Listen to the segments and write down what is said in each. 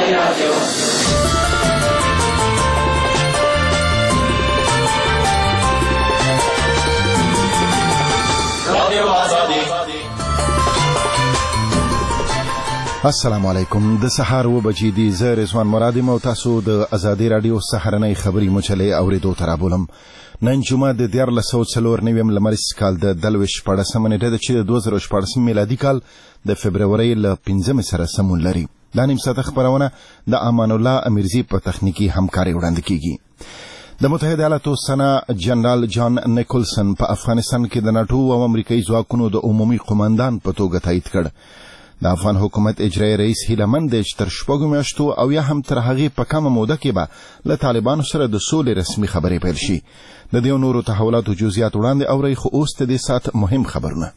السلام علیکم. د سحر و بجې دي. زه رضوان مرادم او تاسو د ازادي رادیو سحرنۍ خبري مچلې اوریدو ته رابولم. نن جمعه د 1494 لمریز کال د 24 نیټه د 2014 میلادي کال د فبرवरी ل 15 سره سمون لري. دا نیم ساعت خبرونه د امان الله امیرزی په تخنیکی همکاري وړاندې کیږي. د متحده ایالاتو سنا جنرال جان نیکولسن په افغانستان کې د ناتو او امریکایي ځواکونو د عمومي قوماندان په توګه تایید کړ. د افغان حکومت اجرایي رئیس هیلمند د تر شپږو میاشتو او یا هم تر هغې په کمه موده کې به له طالبانو سره د سولې رسمي خبرې پیل شي. د دې نورو تحولاتو جزئیات وړاندې اورئ، خو اوس د دې ساعت مهم خبرونه.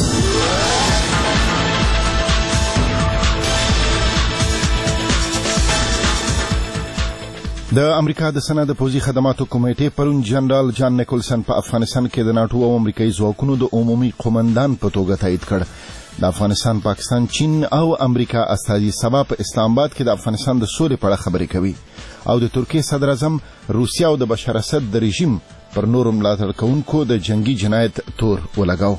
د امریکا د سنا د پوځي خدماتو کمیټې پرون جنرال جان نیکولسن په افغانستان کې د ناتو او امریکایي ځواکونو د عمومي قوماندان په توګه تایید کړ. د افغانستان، پاکستان، چین او امریکا استازي سبا په اسلام آباد کې د افغانستان د سولې په اړه خبرې کوي او د ترکیې صدر اعظم روسیا او د بشار اسد د رژیم پر نورو ملاتړ کوونکو د جنگي جنایت تور ولګاو.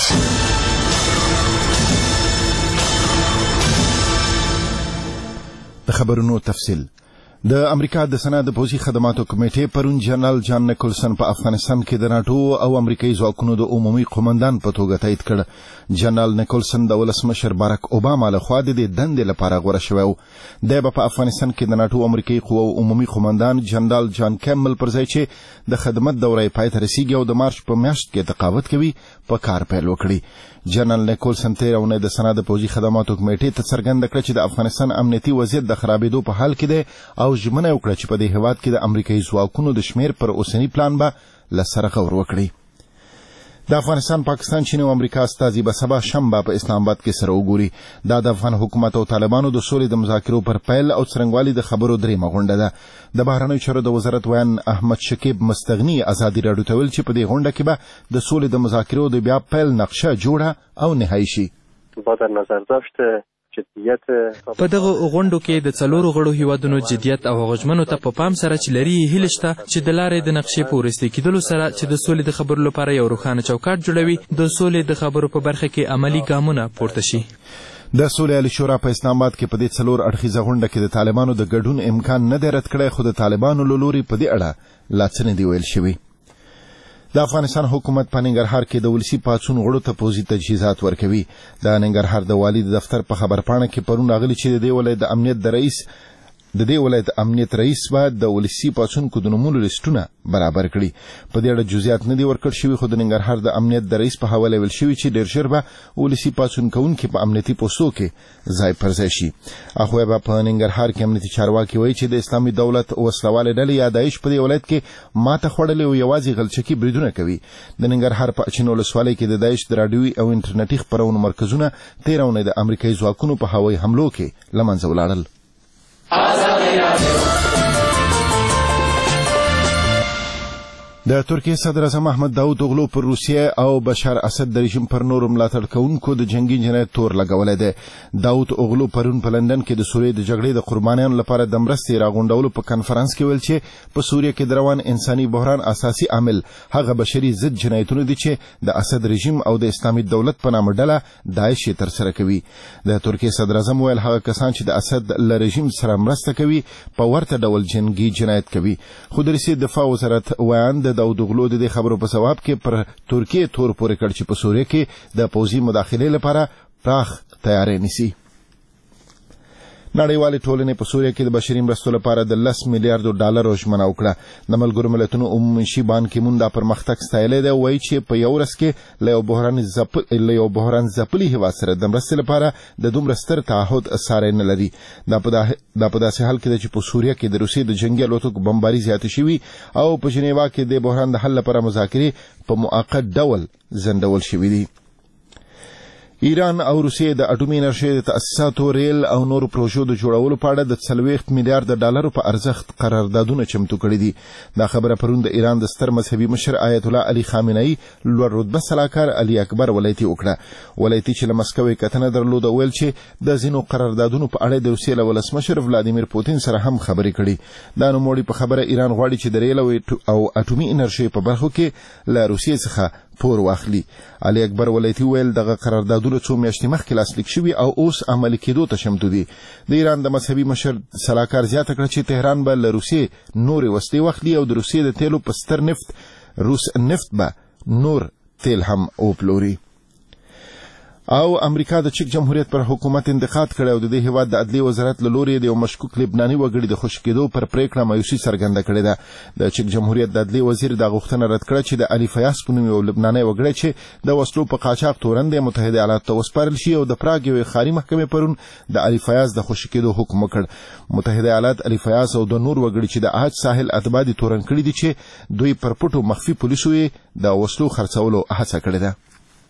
د خبرونو تفصیل. د امریکا د سنا د پوځي خدماتو کمیټې پرون جنرال جان نیکولسن په افغانستان کې د ناتو او امریکایي ځواکونو د عمومي قوماندان په توګه تایید کړ. جنرال نیکولسن د ولسمشر باراک اوباما لخوا د دې دندې لپاره غوره شوی و. دی به په افغانستان کې د ناتو امریکایي قواو عمومي قوماندان جنرال جان کیمبل پر ځای چې د خدمت دوره پای ته رسیږي او د مارچ په میاشت کې تقاعد کوي په کار پیل وکړي. جنرال نیکولسن تیر اونۍ د سنا د پوځي خدماتو کمیټې ته څرګنده کړه چې د افغانستان امنیتي وضعیت د خرابېدو په حال کې دی او ژمنه وکړه چې په دې هېواد کې د امریکایي ځواکونو د شمیر پر اوسني پلان به له سره غور وکړي. د افغانستان، پاکستان، چین او امریکا استازي به سبا شنبه په اسلام آباد کې سره وګوري. دا د افغان حکومت او طالبانو د سولې د مذاکرو پر پیل او څرنګوالي د خبرو درېیمه غونډه ده. د بهرنیو چارو د وزارت ویان احمد شکیب مستغني ازادي راډیو ته ویل چې په دې غونډه کې به د سولې د مذاکرو د بیا پیل نقشه جوړه او نهایی شي. با در نظر داشت په دغه غونډو کې د څلورو غړو هیوادونو جدیت او غوښمنو ته په پام سره چې لري هیله شته چې د لارې د نقشې په وروستي کېدلو سره چې د سولې د خبرو لپاره یو روښانه چوکاټ جوړوي، د سولې د خبرو په برخه کې عملي ګامونه پورته شي. د سولې عالی شورا په اسلام آباد کې په دې څلور اړخیزه غونډه کې د طالبانو د ګډون امکان نه دی رد کړی، خو د طالبانو له لوري په دې اړه لا څه نه دي ویل شوي. د افغانستان حکومت په ننګرهار کې د ولسي پاڅون غړو ته پوځي تجهیزات ورکوي. د ننګرهار د والي د دفتر په خبرپاڼه کې پرون راغلي چې د دې ولایت امنیت رئیس به د ولسي پاڅونکو د نومونو لیسټونه برابر کړي. په دې اړه جزئیات نه دي ورکړل شوي، خو د ننګرهار د امنیت د رئیس په حواله ویل شوي چې ډېر ژر به ولسي پاڅونکوونکي په امنیتي پوستو کې ځای پر ځای شي. اخوا به په ننګرهار کې امنیتي چارواکي وایي چې د اسلامي دولت وسلوالې ډلې یا داعش په دې ولایت کې ماته خوړلې او یوازې غلچکي بریدونه کوي. د ننګرهار په اچین ولسوالۍ کې د داعش د راډیوي او انټرنیټي خپرونو مرکزونه تېره اونۍ د امریکایي ځواکونو په هوایي حملو کې له منځه ولاړل. د ترکیې صدر اعظم احمد داود اوغلو پر روسیه او بشار اسد د رژیم پر نورو ملاتړ کوونکو د جنگي جنایت تور لګولی دی. داود اوغلو پرون په لندن کې د سوریې د جګړې د قربانیانو لپاره د مرستې راغونډولو په کنفرانس کې ویل چې په سوریه کې د روان انساني بحران اساسي عامل هغه بشري ضد جنایتونه دي چې د اسد رژیم او د اسلامي دولت په نامه ډله داعش یې ترسره کوي. د ترکیې صدر اعظم ویل هغه کسان چې د اسد له رژیم سره مرسته کوي په ورته ډول جنګي جنایت کوي. خو د روسیې دفاع وزارت ویان د داود اوغلو د دې خبرو په ځواب کې پر ترکیې تور پورې کړ چې په سوریه کې د پوځي مداخلې لپاره پراخ تیاری نیسي. نړیوالې ټولنې په سوریه کې د بشري مرستو لپاره د 10 میلیارډو ډالرو ژمنه وکړه. د ملګرو ملتونو عمومي منشي بان کی مون دا پرمختګ ستایلی دی. وایي چې په یو ورځ کې له یو بحران ځپلي هېواد سره د مرستې لپاره د دومره ستر تعهد ساری نه لري. دا په داسې حال کې ده چې په سوریه کې د روسیې د جنګي الوتکو بمباري زیاتې شوي او په ژنیوا کې د بحران د حل لپاره مذاکرې په موقت ډول ځنډول شوي دي. ایران او روسیې د اټومي انرژۍ د تاسیساتو ریل او نورو پروژو د جوړولو په اړه د 40 میلیارډ ډالرو په ارزښت قراردادونه چمتو کړي دي. دا خبره پرون د ایران د ستر مذهبي مشر آیت الله علي خامنه‌ای لوړ رتبه سلاکار علي اکبر ولایتي وکړه. ولایتي چې له مسکو کتنه درلوده ویل چې د ځینو قراردادونو په اړه د روسیې له ولسمشر ولادیمیر پوتین سره هم خبرې کړي. دا نوموړي په خبره ایران غواړي چې د ریل او اټومي انرژۍ په برخو کې له روسیې څخه پور واخلي. علي اکبر ولایتي ویل دغه قراردادونه څو میاشتې مخکې لاسلیک شوي او اوس عملي کېدو ته چمتو دي. د ایران د مذهبي مشر سلاکار زیاته کړه چې تهران به له روسیې نورې وسلې واخلي او د روسیې د تیلو په ستر نفت روس نفت به نور تیل هم وپلوري. او امریکا د چک جمهوریت پر حکومت انتقاد کړی او د دې هیواد د عدلي وزارت له لوري د یو مشکوک لبناني وګړي د خوشي کېدو پر پریکړه مایوسي څرګنده کړې ده. د چک جمهوریت د عدلي وزیر دا غوښتنه رد کړه چې د علي فیاض په نوم یو لبناني وګړی چې د وسلو په قاچاق تورن د متحده ایالاتو ته وسپارل شي او د پراګ یوې ښاري محکمې پرون د علي فیاض د خوشي کېدو حکم وکړ. متحده ایالات علي فیاض او د نور وګړي چې د عاج ساحل اتباع دي تورن کړي دي چې دوی پر پټو مخفي پولیسو د وسلو خرڅولو هڅه کړې ده.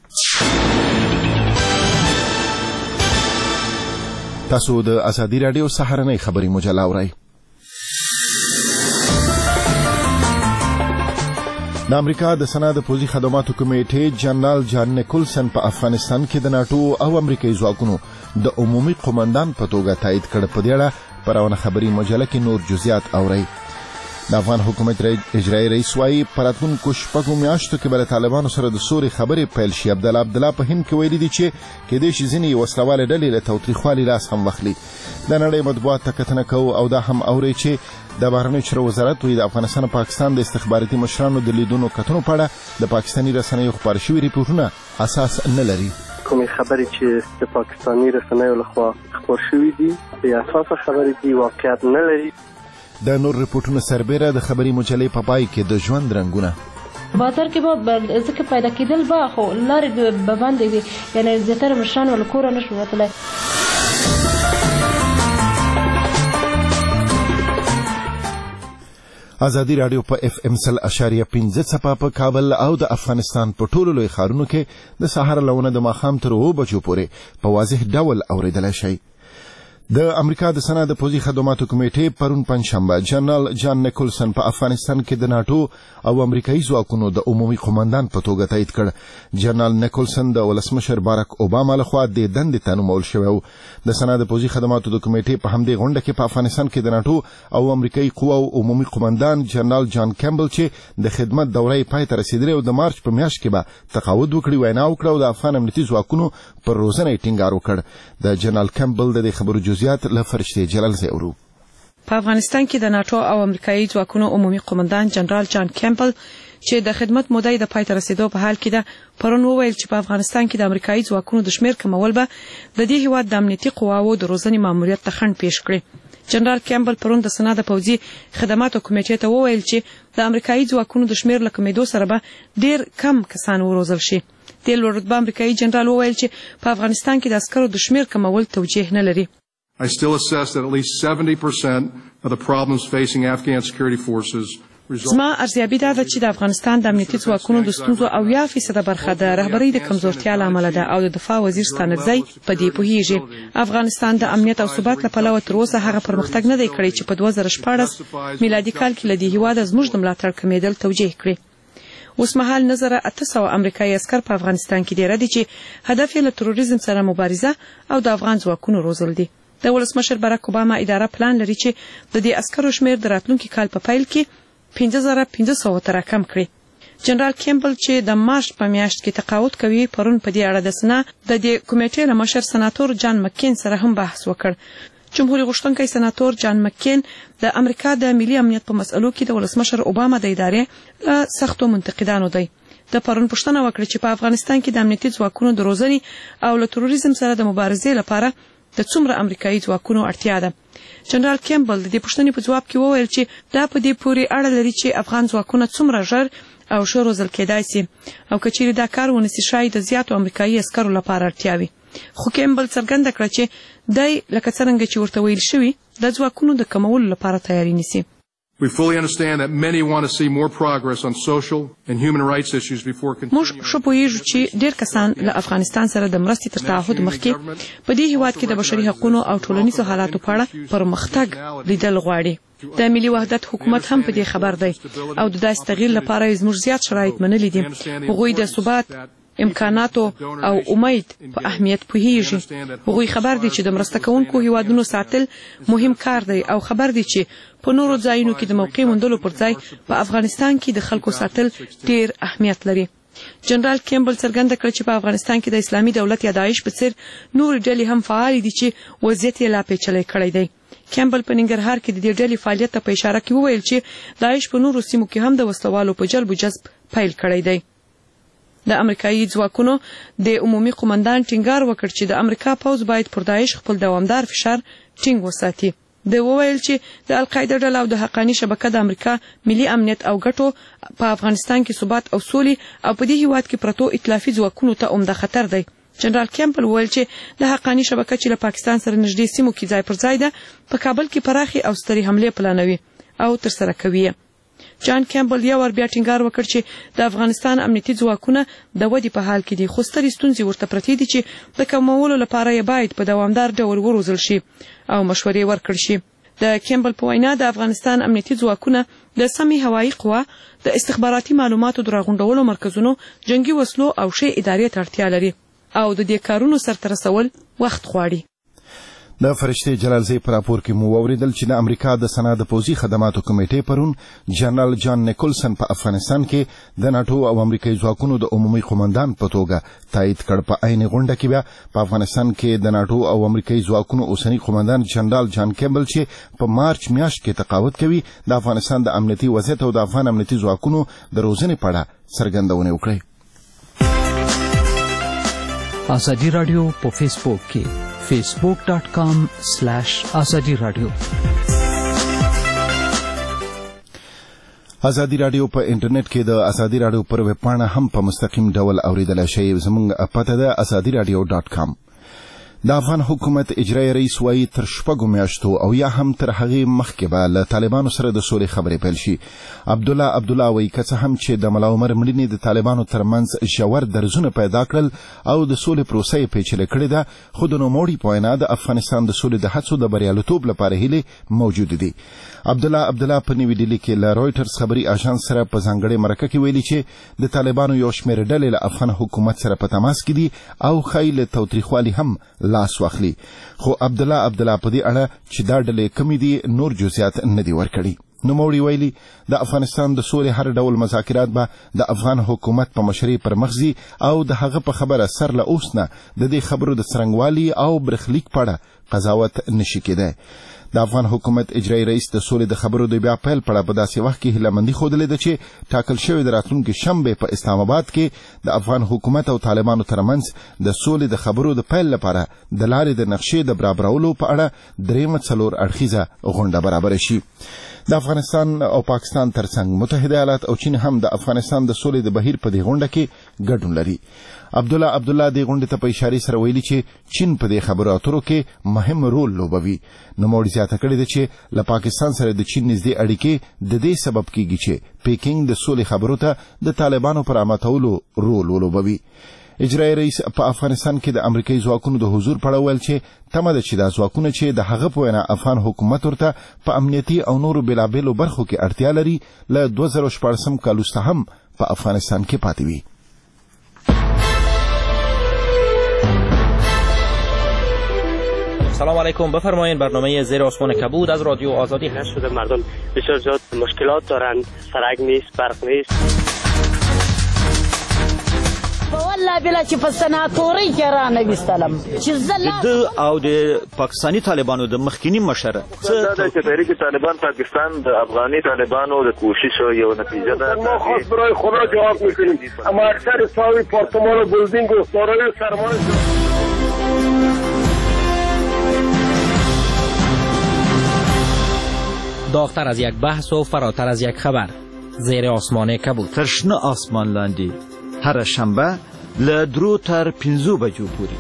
تاسو د ازادي رادیو سهارنۍ خبري مجله اورئ. د امریکا د سنا د پوځي خدماتو کمیټې جنرال جان نیکولسن په افغانستان کې د ناتو او امریکایي ځواکونو د عمومي قومندان په توګه تایید کړ. په دې اړه پرونه خبري مجله کې نور جزئیات اورئ. د افغان حکومت اجرایي رئیس وايي پراتونکو شپږو میاشتو کې به د طالبانو سره د سوري خبرې پیل شي. عبدالله په هند کې ویلي دي چې کېدای شي ځینې وسلوالې ډلې له تاوتریخوالي لاس هم واخلي. د نړۍ مطبوعات ته کتنه کوو او دا هم اوري چې د بهرنیو چارو وزارت د افغانستان او پاکستان د استخباراتي مشرانو د لیدونو کتنو په اړه د پاکستاني رسنیو خبر شوي ریپورتونه اساس نه لري. کومې خبرې چې د پاکستاني رسنیو لخوا خبر شوي دي بې اساسه خبرې دي، واقعیت نه لري. د نور ریپورتونو سربېره د خبري مجلې په پای کې د ژوند رنګونه بازار کې به ځکه پیدا کېدل به خو لارې به بندې وي، یعنې زیاتره مشران له کوره نه شو وتلی. ازادي رادیو په FM 100.5 څپه په کابل او د افغانستان په ټولو لوی ښارونو کې د سهار لونه د ماښام تر 2 بجو پورې په واضح ډول اوریدلای شئ. د امریکا د سنا د پوځي خدماتو کمیټې پرون پنځشنبه جنرال جان نیکولسن په افغانستان کې د ناتو او امریکایي ځواکونو د عمومي قومندان په توګه تایید کړ. جنرال نیکولسن د ولسمشر باراک اوباما لخوا د دندې ته نومول شوی و. د سنا د پوځي خدماتو د کمیټې په همدې غونډه کې په افغانستان کې د ناتو او امریکایي قواو عمومي قومندان جنرال جان کیمبل چې د خدمت دوره پای ته رسیدلې او د مارچ په میاشت کې به تقاعد وکړي وینا وکړه او د افغان امنیتي ځواکونو پر روزنه ټینګار وکړ. د جنرال کیمبل د خبرو جزئیات له فرشته جلال زیورو. په افغانستان کې د ناتو او امریکایي ځواکونو عمومي قومندان جنرال جان کیمبل چې د خدمت موده د پای ته رسیدو په حال کې ده پرون وویل چې په افغانستان کې د امریکایي ځواکونو د شمیر کمول به د دې هیواد د امنیتي قواوو د روزنې ماموریت ته خنډ پیښ کړي. جنرال کیمبل پرون د سنا د پوځي خدماتو کمیټې ته وویل چې د امریکایي ځواکونو د شمیر له کمیدو سره به ډیر کم کسان وروزل شي. د لوړ رتبه امریکایي جنرال وویل چې په افغانستان کې د عسکرو د شمیر کمول توجیه نه لري. I still assess that at least 70% of the problems facing Afghan security forces زما ارزیابي دا ده چې د افغانستان د امنیتي ځواکونو د ستونزو 80% برخه د رهبرۍ د کمزورتیا له امله ده او د دفاع وزیر ستانکزی په دې پوهیږي. افغانستان د امنیت او ثبات له پلوه تر اوسه هغه پرمختګ نه دی کړی چې په 2014 میلادي کال کې له دې هیواده زموږ د ملاتړ کمیدل توجیه کړي. اوس مهال نظر 800 امریکایي عسکر په افغانستان کې ډیر دي چې هدف یې له تروریزم سره مبارزه او د افغان ځواکونو روزل دي. د ولسمشر باراک اوباما اداره پلان لري چې د دې عسکرو شمیر د راتلونکي کال په پیل کې 5500 ته راکم کړي. جنرال کیمبل چې د مارچ په میاشت کې تقاعد کوي پرون په دې اړه د سنا د دې کمیټې له مشر سناتور جان مکین سره هم بحث وکړ. جمهوریت غوښتونکی سناتور جان مکین د امریکا د ملي امنیت په مسئلو کې د ولسمشر اوباما د ادارې له سختو منتقدانو دی. د پرون پوښتنه وکړه چې په افغانستان کې د امنیتي ځواکونو د روزنې او له تروریزم سره د مبارزې لپاره د څومره امریکایي ځواکونو اړتیا ده. جنرال کیمبل د دې پوښتنې په جواب کې وویل چې دا په دې پورې اړه لري چې افغان ځواکونه څومره ژر او ښه روزل کېدای شي او که چیرې دا کار ونسي شاید د زیاتو امریکایي عسکرو لپاره اړتیا وي. خو کیمبل څرګنده کړه چې دی لکه څرنګه چې ورته ویل شوي د ځواکونو د کمولو لپاره تیاری نیسي. We fully understand that many want to see more progress on social and human rights issues before continuing. موږ شو پوهیږو چې ډېر کسان له افغانستان سره د مرستې تر تعهد مخکې په دې هیواد کې د بشري حقوقو او ټولنیزو حالاتو په اړه پرمختګ لیدل غواړي. د ملي وحدت حکومت هم په دې خبر دی او د داسې تغییر لپاره زموږ زیات شرایط منلي دي. هغوی د ثبات، امکاناتو او امید په اهمیت پوهیږي. هغوی خبر دي چې د مرسته کوونکو هیوادونو ساتل مهم کار دی او خبر دي چې په نورو ځایونو کې د موقع موندلو پر ځای په افغانستان کې د خلکو ساتل ډیر اهمیت لري. جنرال کیمبل څرګنده کړ چې په افغانستان کې د اسلامي دولت یا داعش په څیر نور ډلې هم فعال دي چې وضعیت یې لا پیچلی کړی دی. کیمبل په ننګرهار کې د دې ډلې فعالیت ته په اشاره کې وویل چې داعش په نورو سیمو کې هم د وسلوالو په جلب و جذب پیل کړی دی. د امریکایي ځواکونو د عمومي قومندان ټینګار وکړ چې د امریکا پوځ باید پر داعش خپل دوامدار فشار ټینګ وساتي. د وویل چې د القاعده ډله او د حقانی شبکه د امریکا ملي امنیت او ګټو په افغانستان کې ثبات او سولې او په دې هیواد کې پرتو ائتلافي ځواکونو ته عمده خطر دی. جنرال کیمبل وویل چې د حقانی شبکه چې له پاکستان سره نږدې سیمو کې ځای پر ځای ده په کابل کې پراخي او سترې حملې پلانوي او ترسره کوي. جان کیمبل یو ور بیا ټینګار وکړ چې د افغانستان امنیتي ځواکونه د ودې په حال کې دي خو سترې ستونزې ورته پرتې دي چې د کمولو لپاره یې باید په دوامدار ډول وروزل شي او مشورې ورکړل شي. د کیمبل په وینا د افغانستان امنیتي ځواکونه د سمې هوایي قوا، د استخباراتي معلوماتو د راغونډولو مرکزونو، جنگي وسلو او شی ادارې ته اړتیا لري او د دې کارونو سرته رسول وخت غواړي. د فرشته جلالزی پر راپور کې مو اوریدل چې د امریکا د سنا د پوځي خدماتو کمیټې پرون جنرال جان نیکولسن په افغانستان کې د ناتو او امریکایي ځواکونو د عمومي قومندان په توګه تایید کړ. په عین غونډه کې بیا په افغانستان کې د ناتو او امریکایي ځواکونو اوسنی قومندان جنرال جان کیمبل چې په مارچ میاشت کې تقاعد کوي د افغانستان د امنیتي وضعیت او د افغان امنیتي ځواکونو د روزنې په اړه څرګندونه وکړه. آزادی رادیو په فیسبوک کې facebook.com/azadi radio. ازادي رادیو په انټرنیټ کې د ازادي رادیو پر ویب پاڼه هم په مستقیم ډول اوریدلای شئ. زموږ پته ده azadiradio.com. د افغان حکومت اجرایی رئیس وايي تر 6 میاشتو او یا هم تر هغه مخکې به له طالبانو سره د سولې خبرې پیل شي. عبدالله وايي که څه هم چې د ملا عمر مړینې د طالبانو ترمنځ ژور درزونه پیدا کړل او د سولې پروسه یې پیچلې کړې ده، خو د نوموړي په وینا د افغانستان د سولې د هڅو د بریالیتوب لپاره هیلې موجود دي. عبدالله په نیوي ډیلي کې له رويټرز خبري اژانس سره په ځانګړې مرکه کې ویلي چې د طالبانو یو شمېر ډلې له افغان حکومت سره په تماس کې دي او ښایي له تاوتریخوالي هم لاس واخلي. خو عبدالله په دې اړه چې دا ډلې کمې دي نور جزئیات نه دي ورکړي. نوموړي ویلي د افغانستان د سولې هر ډول مذاکرات به د افغان حکومت په مشرۍ پر مخ ځي او د هغه په خبره سر له اوس نه د دې خبرو د څرنګوالي او برخلیک په اړه قضاوت نشي کېدای. د افغان حکومت اجرایی رئیس د سولې د خبرو د بیا پیل په اړه په داسې وخت کې هیلهمندي ښودلې ده چې ټاکل شوې د راتلونکي شنبې په اسلام آباد کې د افغان حکومت او طالبانو ترمنځ د سولې د خبرو د پیل لپاره د لارې د نقشې د برابرولو په اړه درېیمه 4 اړخیزه غونډه برابره شي. د افغانستان او پاکستان ترڅنګ متحده ایالات او چین هم د افغانستان د سولې د بهیر په دې غونډه کې ګډون لري. عبدالله د غونډې ته په اشاره سره ویلي چې چین په دې خبرو اترو کې مهم رول لوبوي. نوموړي زیاته کړې ده چې له پاکستان سره د چین نږدې اړیکې د دې سبب کیږي چې پیکینګ د سولې خبرو ته د طالبانو پر امتولو رول ولوبوي. اجرایی رئیس په افغانستان کې د امریکایي ځواکونو د حضور په اړه ویل چې تمه ده چې دا ځواکونه چې د هغه په وینا افغان حکومت ورته په امنیتي او نورو بېلابېلو برخو کې اړتیا لري له 2014 کال وروسته هم په افغانستان کې پاتې وي. سلام علیکم، بفرمایید. برنامه زیر آسمان کبود از رادیو آزادی هست. شده مردم بسیار زیاد مشکلات دارند، سرک نیست، برق نیست. والله بلا چې په سناتوري کې را نه وستلم چې د او د پاکستانی طالبانو د مخکینی مشره څه د تحریک طالبان پاکستان د افغاني طالبانو د کوشش یو نتیجه ده. ما خاص برای خدا جواب میکنیم، اما اکثر ساوی پارتمان و بلدینگ و سارای سرمایه داغتر از یک بحث و فراتر از یک خبر. زیر آسمان کبود. ترشنه آسمان لاندې هر شنبه له 3 تر 5 بجو پورې.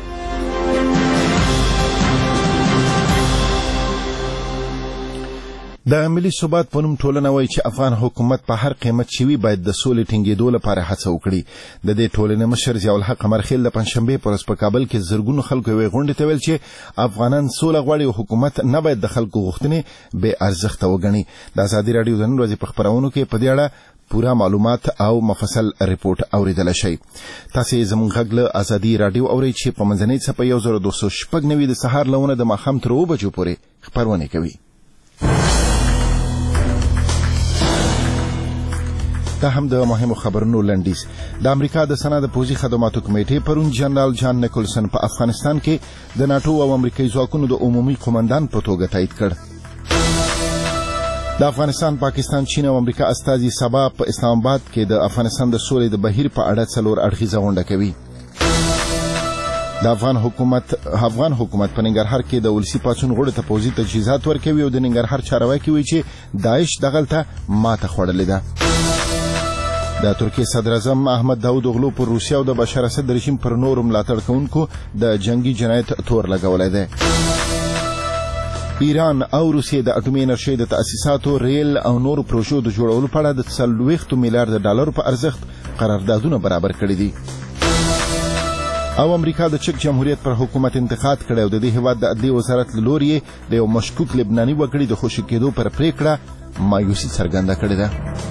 د ملي ثبات په نوم ټولنه وایي چې افغان حکومت په هر قیمت چې وي باید د سولې ټینګېدو لپاره هڅه وکړي. د دې ټولنې مشر ضیاء الحق قمرخیل د پنځشنبې په ورځ په کابل کې زرګونو خلکو یوې غونډې ته ویل چې افغانان سوله غواړي او حکومت نه باید د خلکو غوښتنې بې ارزښته وګڼي. د ازادي راډیو د نن ورځې په خپرونو کې په دې اړه پورا معلومات او مفصل ریپورت اوریدل شي. تاسو زموږ غږ له ازادي راډیو اورئ چې په منځنۍ څپه 1296 د سهار لونه د ماښام تر 2 بجو پورې خپرونه کوي. دا هم د مهمو خبرونو لنډیز. د امریکا د سنا د پوځي خدماتو کمیټې پرون جنرال جان نیکولسن په افغانستان کې د ناتو او امریکایي ځواکونو د عمومي قومندان په توګه تایید کړ. د افغانستان، پاکستان، چین او امریکا استازي سبا په اسلام آباد کې د افغانستان د سولې د بهیر په اړه 4 اړخیزه غونډه کوي. د افغان حکومت په ننګرهار کې د ولسی پاڅون غړو ته پوځي تجهیزات ورکوي او د ننګرهار چارواکي وایي چې داعش دغلته ماته خوړلې ده. د ترکیه صدر اعظم احمد داود اوغلو پر روسیا او د بشار اسد رژیم پر نورو ملاتړ کوونکو د جنگي جنایت تور لګولای دی. ایران او روسیې د اټومي انرژۍ د تأسیساتو، ریل او نورو پروژو د جوړولو په اړه د 40 میلیارډ ډالر په ارزښت قراردادونه برابر کړي دي. او امریکا د چک جمهوریت پر حکومت انتقاد کړی او د دې هیواد د عدلي وزارت له لوري د یو مشکوک لبناني وګړي د خوشي کېدو پر پریکړه مایوسي څرګنده کړې ده.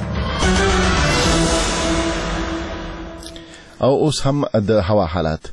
او اوس هم د هوا حالات.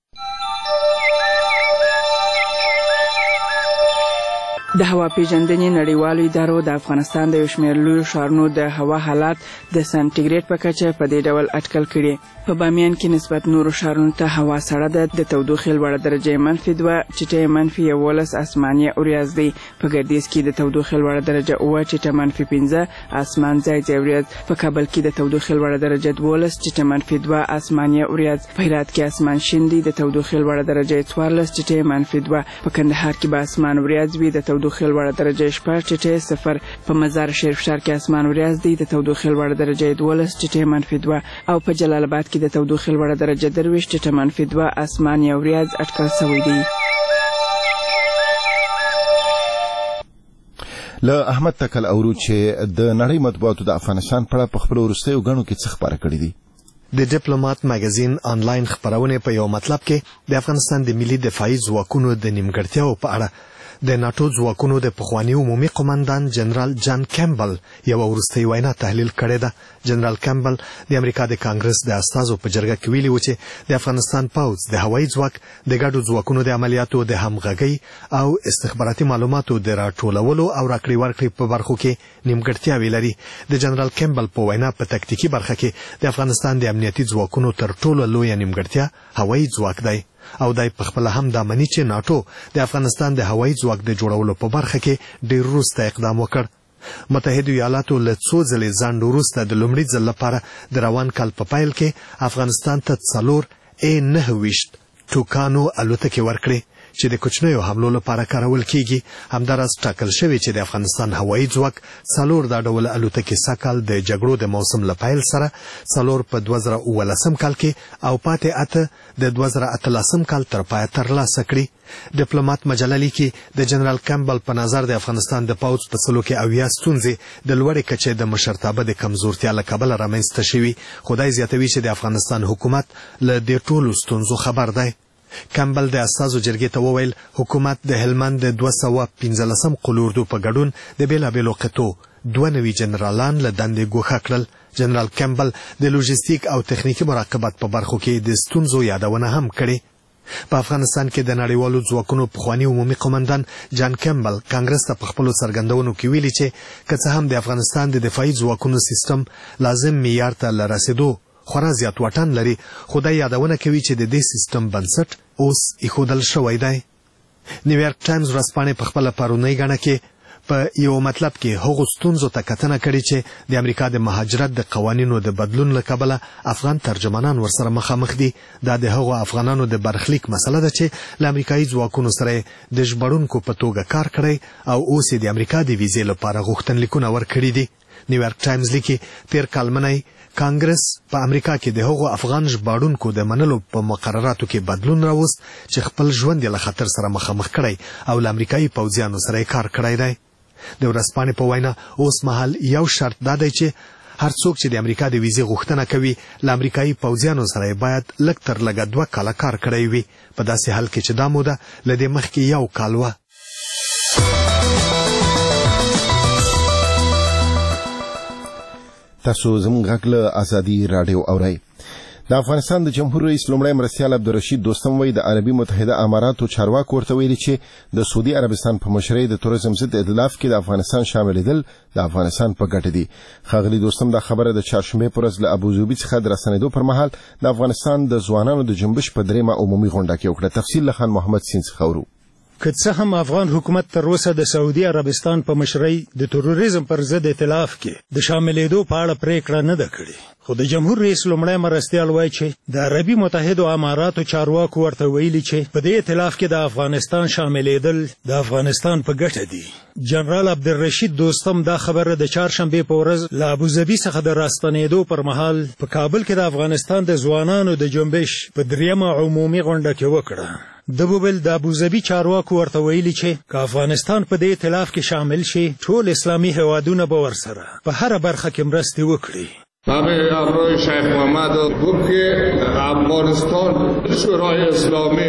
د هوا پیژندنې نړیوالو ادارو د افغانستان د یو شمېر لویو ښارونو د هوا حالات د سانټیګریډ په کچه په دې ډول اټکل کړي. په بامیان کې نسبت نورو ښارونو ته هوا سړه ده. د تودوخې لوړه درجه -2، ټیټه -11 آسماني وریځ دی. په ګردیز کې د تودوخې لوړه درجه 9، ټیټه -15 آسمان ځای ځای وریځ. په کابل کې د تودوخې لوړه درجه 12، ټیټه -2 آسماني وریځ. په هرات کې آسمان شین دی. د تودوخې لوړه درجه 14، ټیټه -2. په کندهار کې به آسمان وریځ وي. د تودوخې لوړه درجه 6، ټیټه 0. په مزار شریف ښار کې آسمان وریځ دی. د تودوخې لوړه درجه 12، ټیټه -2. او په جلال آباد کې د تودوخې لوړه درجه 23، ټیټه -2 آسمان یو وریځ اټکل شوی دی. له احمد تکل اورو چې د نړۍ مطبوعاتو د افغانستان په اړه په خپل وروستیو غنو کې څه خبره کړې دي. د ډیپلوماټ مګزین آنلاین خبرونه په یو مطلب کې د افغانستان د ملي دفاعي ځواکونو د نیمګړتیاو په اړه د ناتو ځواکونو د پخوانی عمومي قومندان جنرال جان کیمبل یو وروستۍ وینا تحلیل کړې ده. جنرال کیمبل د امریکا د کانګرس د استازو په جرګه کې ویلي و چې د افغانستان پوځ د هوایي ځواک د ګډو ځواکونو د عملیاتو د همغږۍ او استخباراتي معلوماتو د راټولولو او راکړې ورکړې په برخو کې نیمګړتیاوې لري. د جنرال کیمبل په وینا په تکتیکي برخه کې د افغانستان د امنیتي ځواکونو تر ټولو لویه نیمګړتیا هوایي ځواک دی. او دای په خپل هم د منی چې ناتو د افغانستان د هوایي ځواک د جوړولو په برخه کې ډیر وروسته اقدام وکړ. متحده ایالاتو له څو ځلې ځنډ وروسته د لومړي ځل لپاره د روان کال په پیل کې افغانستان ته 4 A-9 ټوکانو الوتکې ورکړې چې د کوچنیو حملو لپاره کارول کیږي. همداراز ټاکل شوی چې د افغانستان هوایي ځواک 4 د ډول الوتکې سکهال د جګړو د موسم لپاره سره 4 په 2019 کال کې او پاتې 8 د 2018 کال تر پای ترلاسه کړي. ډیپلوماټ مجله لیکي د جنرال کیمبل په نظر د افغانستان د پوځ په سلو کې اویا ستونزې د لوړې کچې د مشرتابه د کمزورتیا له کبله رامنځته شوي. خدای زیاتوي چې د افغانستان حکومت له دې ټولو ستونزو خبر دی. کیمبل د استازو جرګې ته وویل حکومت د هلمند د 215 قلوردو په ګډون د بیلابیلو قطو 2 نوي جنرالان له دندې ګوښه کړل. جنرال کیمبل د لوجستیک او تخنیکی مراقبت په برخو کې د ستونزو یادونه هم کړې. په افغانستان کې د نړیوالو ځواکونو پخوانی عمومي قومندان جان کیمبل کانګرس ته په خپلو څرګندونو کې ویلي چې که څه هم د افغانستان د دفاعي ځواکونو سیستم لازم معیار ته لرسېدو خورا زیات واټن لري، خو دا یادونه کوي چې د دې سیستم بنسټ اوس ایښودل شوی دی. نیویارک ټایمز ورځپاڼې په خپله پرونۍ ګڼه کې په یو مطلب کې هغو ستونزو ته کتنه کړې چې د امریکا د مهاجرت د قوانینو د بدلون له کبله افغان ترجمانان ورسره مخامخ دي. دا د هغو افغانانو د برخلیک مسله ده چې له امریکایي ځواکونو سره د ژغورونکو په توګه کار کړی او اوس یې د امریکا د ویزې لپاره غوښتنلیکونه ورکړي دي. نیویارک ټایمز لیکي تیر کال منی کانګرس په امریکا کې د هغو افغان ژغورونکو د منلو په مقرراتو کې بدلون راوست چې خپل ژوند یې له خطر سره مخامخ کړی او له امریکایي پوځیانو سره کار کړی دی. د ورځپاڼې په وینا اوس مهال یو شرط دا دی چې هر څوک چې د امریکا د ویزې غوښتنه کوي له امریکایي پوځیانو سره باید لږ تر لږه 2 کاله کار کړی وي په داسې حال کې چې دا موده له دې مخکې 1 کال وه. تاسو زموږ غږ له ازادي راډیو اورئ. د افغانستان د جمهور رئیس لومړی مرستیال عبدالرشید دوستم وایي د عربي متحده اماراتو چارواکو ورته ویلي چې د سعودي عربستان په مشرۍ د تورزم ضد ائتلاف کې د افغانستان شاملېدل د افغانستان په ګټه دي. ښاغلي دوستم دا خبره د چهارشنبې په ورځ له ابوظبي څخه د راستنېدو پر مهال د افغانستان د ځوانانو د جنبش په 3مه عمومي غونډه کې وکړه. تفصیل له خان محمد سین څخه اورو. که څه هم افغان حکومت تر اوسه د سعودي عربستان په مشرۍ د تروریزم پر ضد ائتلاف کې د شاملېدو په اړه پریکړه نه ده کړې، خو د جمهور رئیس لومړی مرستیال وایي چې د عربي متحده اماراتو چارواکو ورته ویلي چې په دې ائتلاف کې د افغانستان شاملېدل د افغانستان په ګټه دي. جنرال عبدالرشید دوستم دا خبره د چهارشنبې په ورځ له ابوظبي څخه د راستنېدو پر مهال په کابل کې د افغانستان د ځوانانو د جنبش په 3مه عمومي غونډه کې وکړه. د بوبل د ابوظبي چارواکو ورته ویلي چې که افغانستان په دې ائتلاف کې شامل شي ټول اسلامي هیوادونه به ورسره په هر برخه کې مرستې وکړي. همه ابروی شیخ محمد گفت که افغانستان شورای اسلامی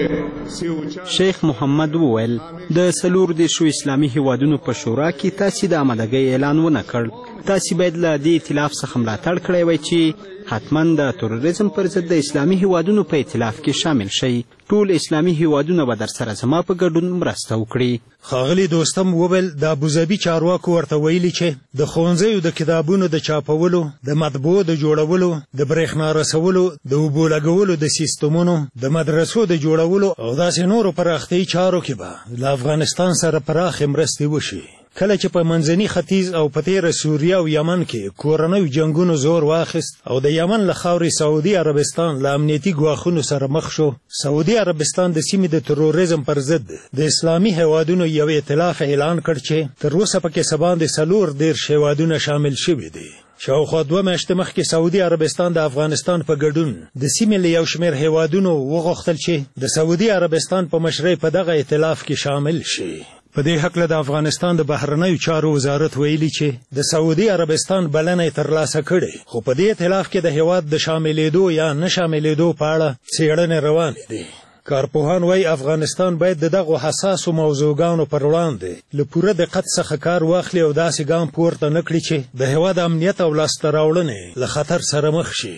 شیخ محمد وویل د 4 اسلامي هیوادونو په شورا کې تاسو د آمادګۍ اعلان ونه کړ. تاسو باید له دې ائتلاف څخه ملاتړ کړی وای چې حتما د تروریزم پر ضد د اسلامي هیوادونو په ائتلاف کې شامل شي. ټول اسلامي هیوادونه به در سره زما په ګډون مرسته وکړي. ښاغلي دوستم وویل د ابوظبي چارواکو ورته ویلي چې د ښوونځیو د کتابونو د چاپولو، د مطبعو د جوړولو، د برېښنا رسولو، د اوبو لګولو د سیستمونو، د مدرسو د جوړولو او داسې نورو پراختیایي چارو کې به له افغانستان سره پراخې مرستې وشي. کله چې په منځني ختیځ او په تیره سوریه او یمن کې کورنیو جنګونو زور واخیست او د یمن له خاورې سعودي عربستان له امنیتي ګواښونو سره مخ شو، سعودي عربستان د سیمې د تروریزم پر ضد د اسلامي هیوادونو یو ائتلاف اعلان کړ چې تر اوسه پکې څه باندې 14 هیوادونه شامل شوي دي. شاوخوا 2 میاشتې مخکې سعودي عربستان د افغانستان په ګډون د سیمې له یو شمېر هیوادونو وغوښتل چې د سعودي عربستان په مشرۍ په دغه ائتلاف کې شامل شي. په دې هکله د افغانستان د بهرنیو چارو وزارت ویلي چې د سعودي عربستان بلنه ترلاسه کړې، خو په دې ائتلاف کې د هیواد د شاملېدو یا نه شاملېدو په اړه څېړنې روانې دي. کارپوهان وایي افغانستان باید د دغو حساسو موضوعګانو پر وړاندې له پوره دقت څخه کار واخلي او داسې ګام پورته نه کړي چې د هیواد امنیت او لاسته راوړنې له خطر سره مخ شي.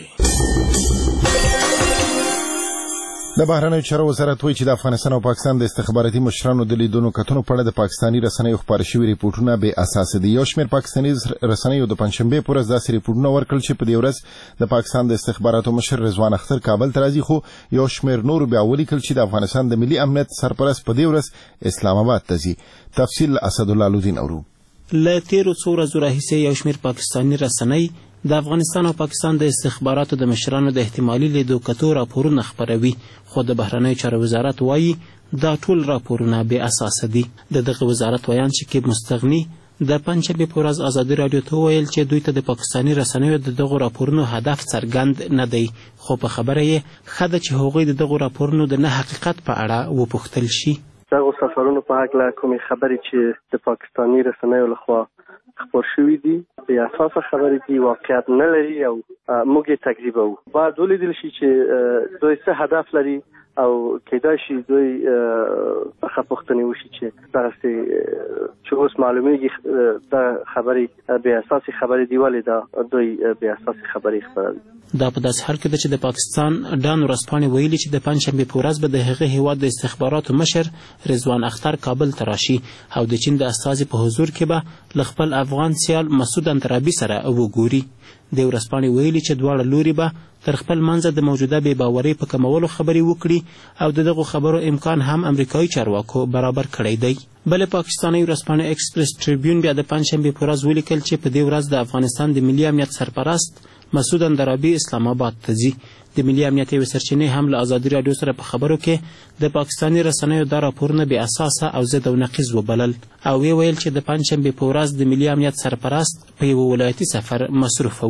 د بهرنیو چارو وزارت وایي چې د افغانستان او پاکستان د استخباراتي مشرانو د لیدونو کتنو په اړه د پاکستاني رسنیو خپاره شوي ریپورټونه بې اساسه دي. یو شمېر پاکستاني رسنیو د پنجشنبې په ورځ داسې ریپورټونه ورکړل چې په دې ورځ د پاکستان د استخباراتو مشر رضوان اختر کابل ته راځي، خو یو شمېر نورو بیا ولیکل چې د افغانستان د ملي امنیت سرپرست په دې ورځ اسلام آباد ته ځي. تفصیل اسدالله لودین اورو. له تیرو څو ورځو راهیسې یو شمېر پاکستاني رسنۍ د افغانستان او پاکستان د استخباراتو د مشرانو د احتمالي لیدو کتو راپورونه خپروي، خو د بهرنیو چارو وزارت وایي دا ټول راپورونه بې اساسه دي. د دغه وزارت ویان شکیب مستغني د پنجشنبې په ورځ ازادي راډیو ته وویل چې دوی ته د پاکستاني رسنیو د دغو راپورونو هدف څرګند نه دی، خو په خبره یې ښه ده چې هغوی د دغو راپورونو د نه حقیقت په اړه وپوښتل شي. دغو سفرونو په هکله کومې خبرې چې د پاکستاني رسنیو لخوا خپور شوي دي بې اساسه خبرې دي، واقعیت نه لري او موږ یې تکذیبوو. باید ولیدل شي چې دوی څه هدف لري او کیدای شي دوی څخه پوښتنې وشي چې دغسې چې اوس معلومیږي دا خبرې بې اساسې خبرې دي، ولې دا دوی بې اساسې خبرې خپروي. دا په داسې حال کې ده چې د پاکستان ډان ورځپاڼې ویلي چې د پنجشنبې په ورځ به د هغه هیواد د استخباراتو مشر رضوان اختر کابل ته راشي او د چین د استازي په حضور کې به له خپل افغان سیال مسعود انترابي سره وګوري. د ورځپاڼې ویلي چې دواړه لوري به تر خپل منځه د موجوده بې باورۍ په کمولو خبرې وکړي او د دغو خبرو امکان هم امریکایي چارواکو برابر کړی دی. بلې پاکستاني ورځپاڼې ایکسپریس ټریبیون بیا د پنجشنبې په ورځ ولیکل چې په دې ورځ د افغانستان د ملي امنیت سرپرست مسعود اندرابي اسلام آباد ته ځي. د ملي امنیت یوې سرچینې هم له ازادي راډیو سره په خبرو کې د پاکستاني رسنیو دا راپورونه بې اساسه او ضد او نقیض وبلل او ویل چې د پنجشنبې په ورځ د ملي امنیت سرپرست په یوه ولایتي سفر مصروفه و.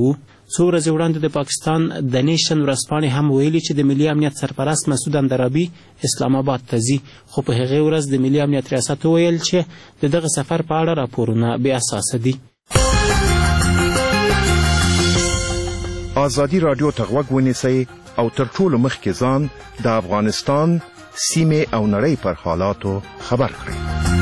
څو ورځې وړاندې د پاکستان د نیشن ورځپاڼې هم ویلي چې د ملي امنیت سرپرست مسعود اندرابي اسلام آباد ته ځي، خو په هغې ورځ د ملي امنیت ریاست وویل چې د دغه سفر په اړه راپورونه بې اساسه دي. ازادي راډیو ته غوږ ونیسئ او تر ټولو مخکې ځان د افغانستان سیمې او نړۍ پر حالاتو خبر کړئ.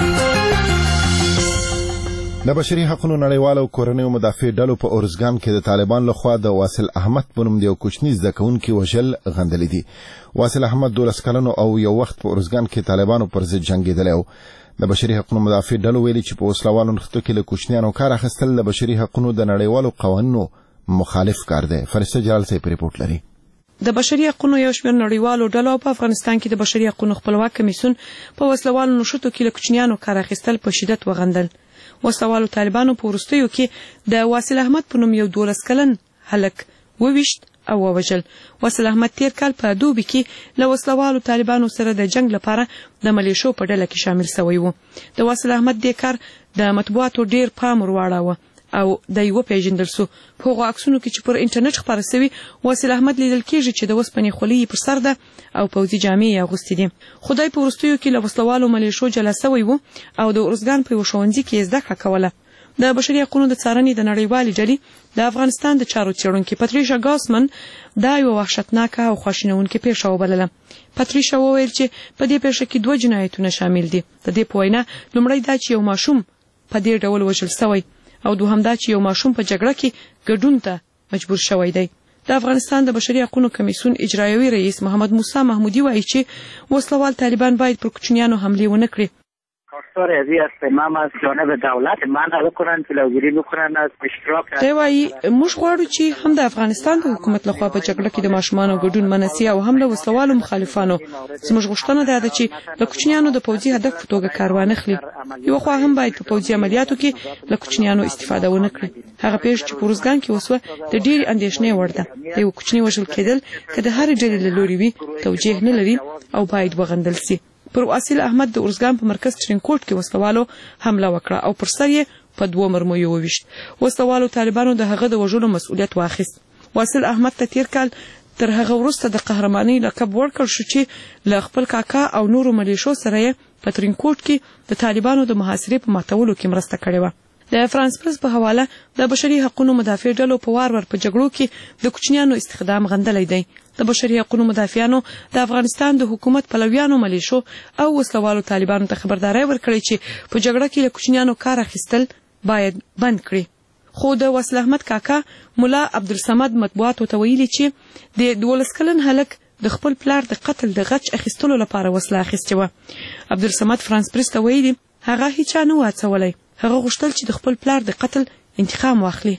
د بشري حقوقو نړیوالو کورنیو مدافع ډلو په اورزګان کې د طالبان لخوا د واصل احمد په نوم د یو کوچني زده کوونکي وژل غندلي دي. واصل احمد 12 کلن او یو وخت په اورزګان کې طالبانو پر ضد جنګېدلی و. د بشري حقوقو مدافع ډلو ویلي چې په وسلوالو نښتو کې له کوچنیانو کار اخیستل د بشري حقوقو د نړیوالو قوانینو مخالف کار دی. فرشته جلال صاحب ریپورت لري. د بشري حقوقو یو شمېر نړیوالو ډلو په افغانستان کې د بشري حقوقو خپلواک کمیسیون په وسلوالو نښتو کې له کوچنیانو کار اخیستل په شدت وغندل. وسلوالو طالبانو په وروستیو کې د واصل احمد په نوم یو 12 کلن هلک وویشت او ووژل. واصل احمد تیر کال په دوبي کې له وسلوالو طالبانو سره د جنگ لپاره د ملیشو په ډله کې شامل شوی و. د واصل احمد د کار د مطبوعاتو ډیر پام ورواړاوه او د یو پیژندل سو په هغه عکسونو کې چې پر انټرنیټ خبره شوی واصل احمد لیدل کېږي چې د وسپنې خولۍ پر سر ده او پوځي جامې یې اغوستې دي. خدای په وروستیو کې له وسلوالو ملیشو جلا شوی و او د اورزګان په یو ښوونځي کې زده کړه کوله. د بشري حقوقو د څارنې د نړیوالې ډلې د افغانستان د چارو څېړونکي پاتریشا ګاسمن دا یو وحشتناکه او خواشینونکې پیښه وبلله. پاتریشا وویل چې په دې پیښه کې 2 جنایتونه شامل دي. د دې په وینا لومړی دا چې یو ماشوم په دې ډول وژل شوی او دوهم دا چې یو ماشوم په جګړه کې ګډون ته مجبور شوی دی. د افغانستان د بشري حقوقو کمیسیون اجرایوي رئیس محمد موسی محمودی وایي چې وسلوال طالبان باید پر کوچنیانو حمله ونه کړي. خواستار ازی است امام از جانب دولت منع بکنن جلوگیری بکنن از اشتراک. دی وایي موږ غواړو چې هم د افغانستان د حکومت لخوا په جګړه کې د ماشومانو ګډون منسي او هم له وسلوالو مخالفانو زموږ غوښتنه ده چې د کوچنیانو د پوځي هدف په توګه کار وانه خلي. یو خو هم باید په پوځي عملیاتو کې له کوچنیانو استفاده ونه کړي. هغه پیښه چې په اورزګان کې وسوه د ډېرې اندېښنې وړ ده. د یو کوچني وژل کېدل که د هرې ډلې له لوري وي توجیه نه لري او باید وغندل سي. پر واصل احمد د اورزګان په مرکز ترینکوټ کې وسلوالو حمله وکړه او پر سر یې په 2 مرمیو وویشت. وسلوالو طالبانو د هغه د وژلو مسؤلیت واخیست. واصل احمد ته تیر کال تر هغه وروسته د قهرمانۍ لقب ورکړل شو چې له خپل کاکا او نورو ملیشو سره یې په ترینکوټ کې د طالبانو د محاصرې په ماتولو کې مرسته کړې وه. د فرانس پرس په حواله د بشري حقوقو مدافع ډلو په وار په جګړو کې د کوچنیانو استخدام غندلی دی. د بشري حقوقو مدافعانو د افغانستان د حکومت پلویانو ملیشو او وسلوالو طالبانو ته خبرداري ورکړې چې په جګړه کې له کوچنیانو کار اخیستل باید بند کړي. خو د واصل احمد کاکا مولا عبدالصمد مطبوعاتو ته ویلي چې د 12 کلن هلک د خپل پلار د قتل د غچ اخیستلو لپاره وسله اخیستې وه. عبدالصمد فرانس پرس ته ویلي هغه هیچا نه و هڅولی. هغه غوښتل چې د خپل پلار د قتل انتقام واخلي.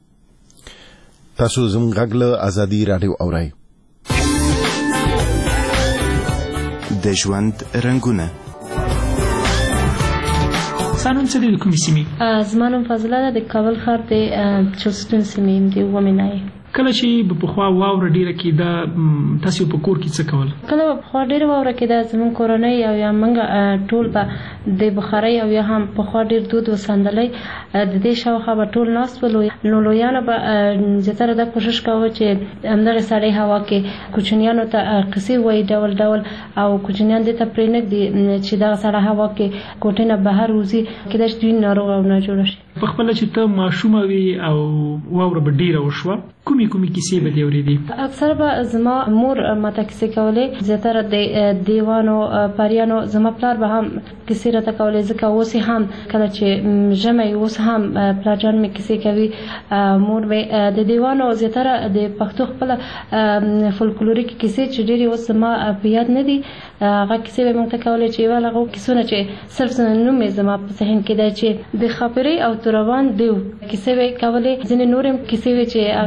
تاسو زموږ غږ له ازادي راډیو اورئ. د ژوند رنګونه. سانون څه د کومې سیمې؟ زما نوم فضله ده، د کابل ښار د چلستون سیمې د ومنای. کله چې پخوا واوره ډیره کېده تاسو په کور کې څه کول؟ کله پخوا ډیره واوره کېده زموږ کورنۍ او یا موږ ټول به د بخارۍ او یا هم پخوا ډیر دود وساندلی د دې شاوخوا به ټول ناست ولو. نو لویانو به زیاتره دا کوشش کوه چې همدغې سړې هوا کې کوچنیانو ته قصې وایي ډول ډول او کوچنیان دې ته پرېنږدي چې دغه سړه هوا کې کوټې نه بهر وځي کېدای شي دوی ناروغ او ناجوړه شي. په خپله چې ته ماشومه وي او واوره به ډیره وشوه کومې کیسې به دې اورېدې؟ اکثر به زما مور ماته کیسې کولې، زیاتره د دیوانو پریانو. زما پلار به هم کیسې راته کولې ځکه اوس هم کله چې ژمی اوس هم پلارجان مې کیسې کوي. مور به د دیوانو زیاتره د پښتو خپله فولکلوریک کیسې چې ډېرې اوس زما په یاد نه دي هغه کیسې به موږ ته کولې چې یوه هغه کیسونه چې صرف نوم یې زما په ذهن کې دی چې د خاپرۍ او توربان دیو کیسې به کولې. ځینې نور هم کیسې وې چې هغه اوس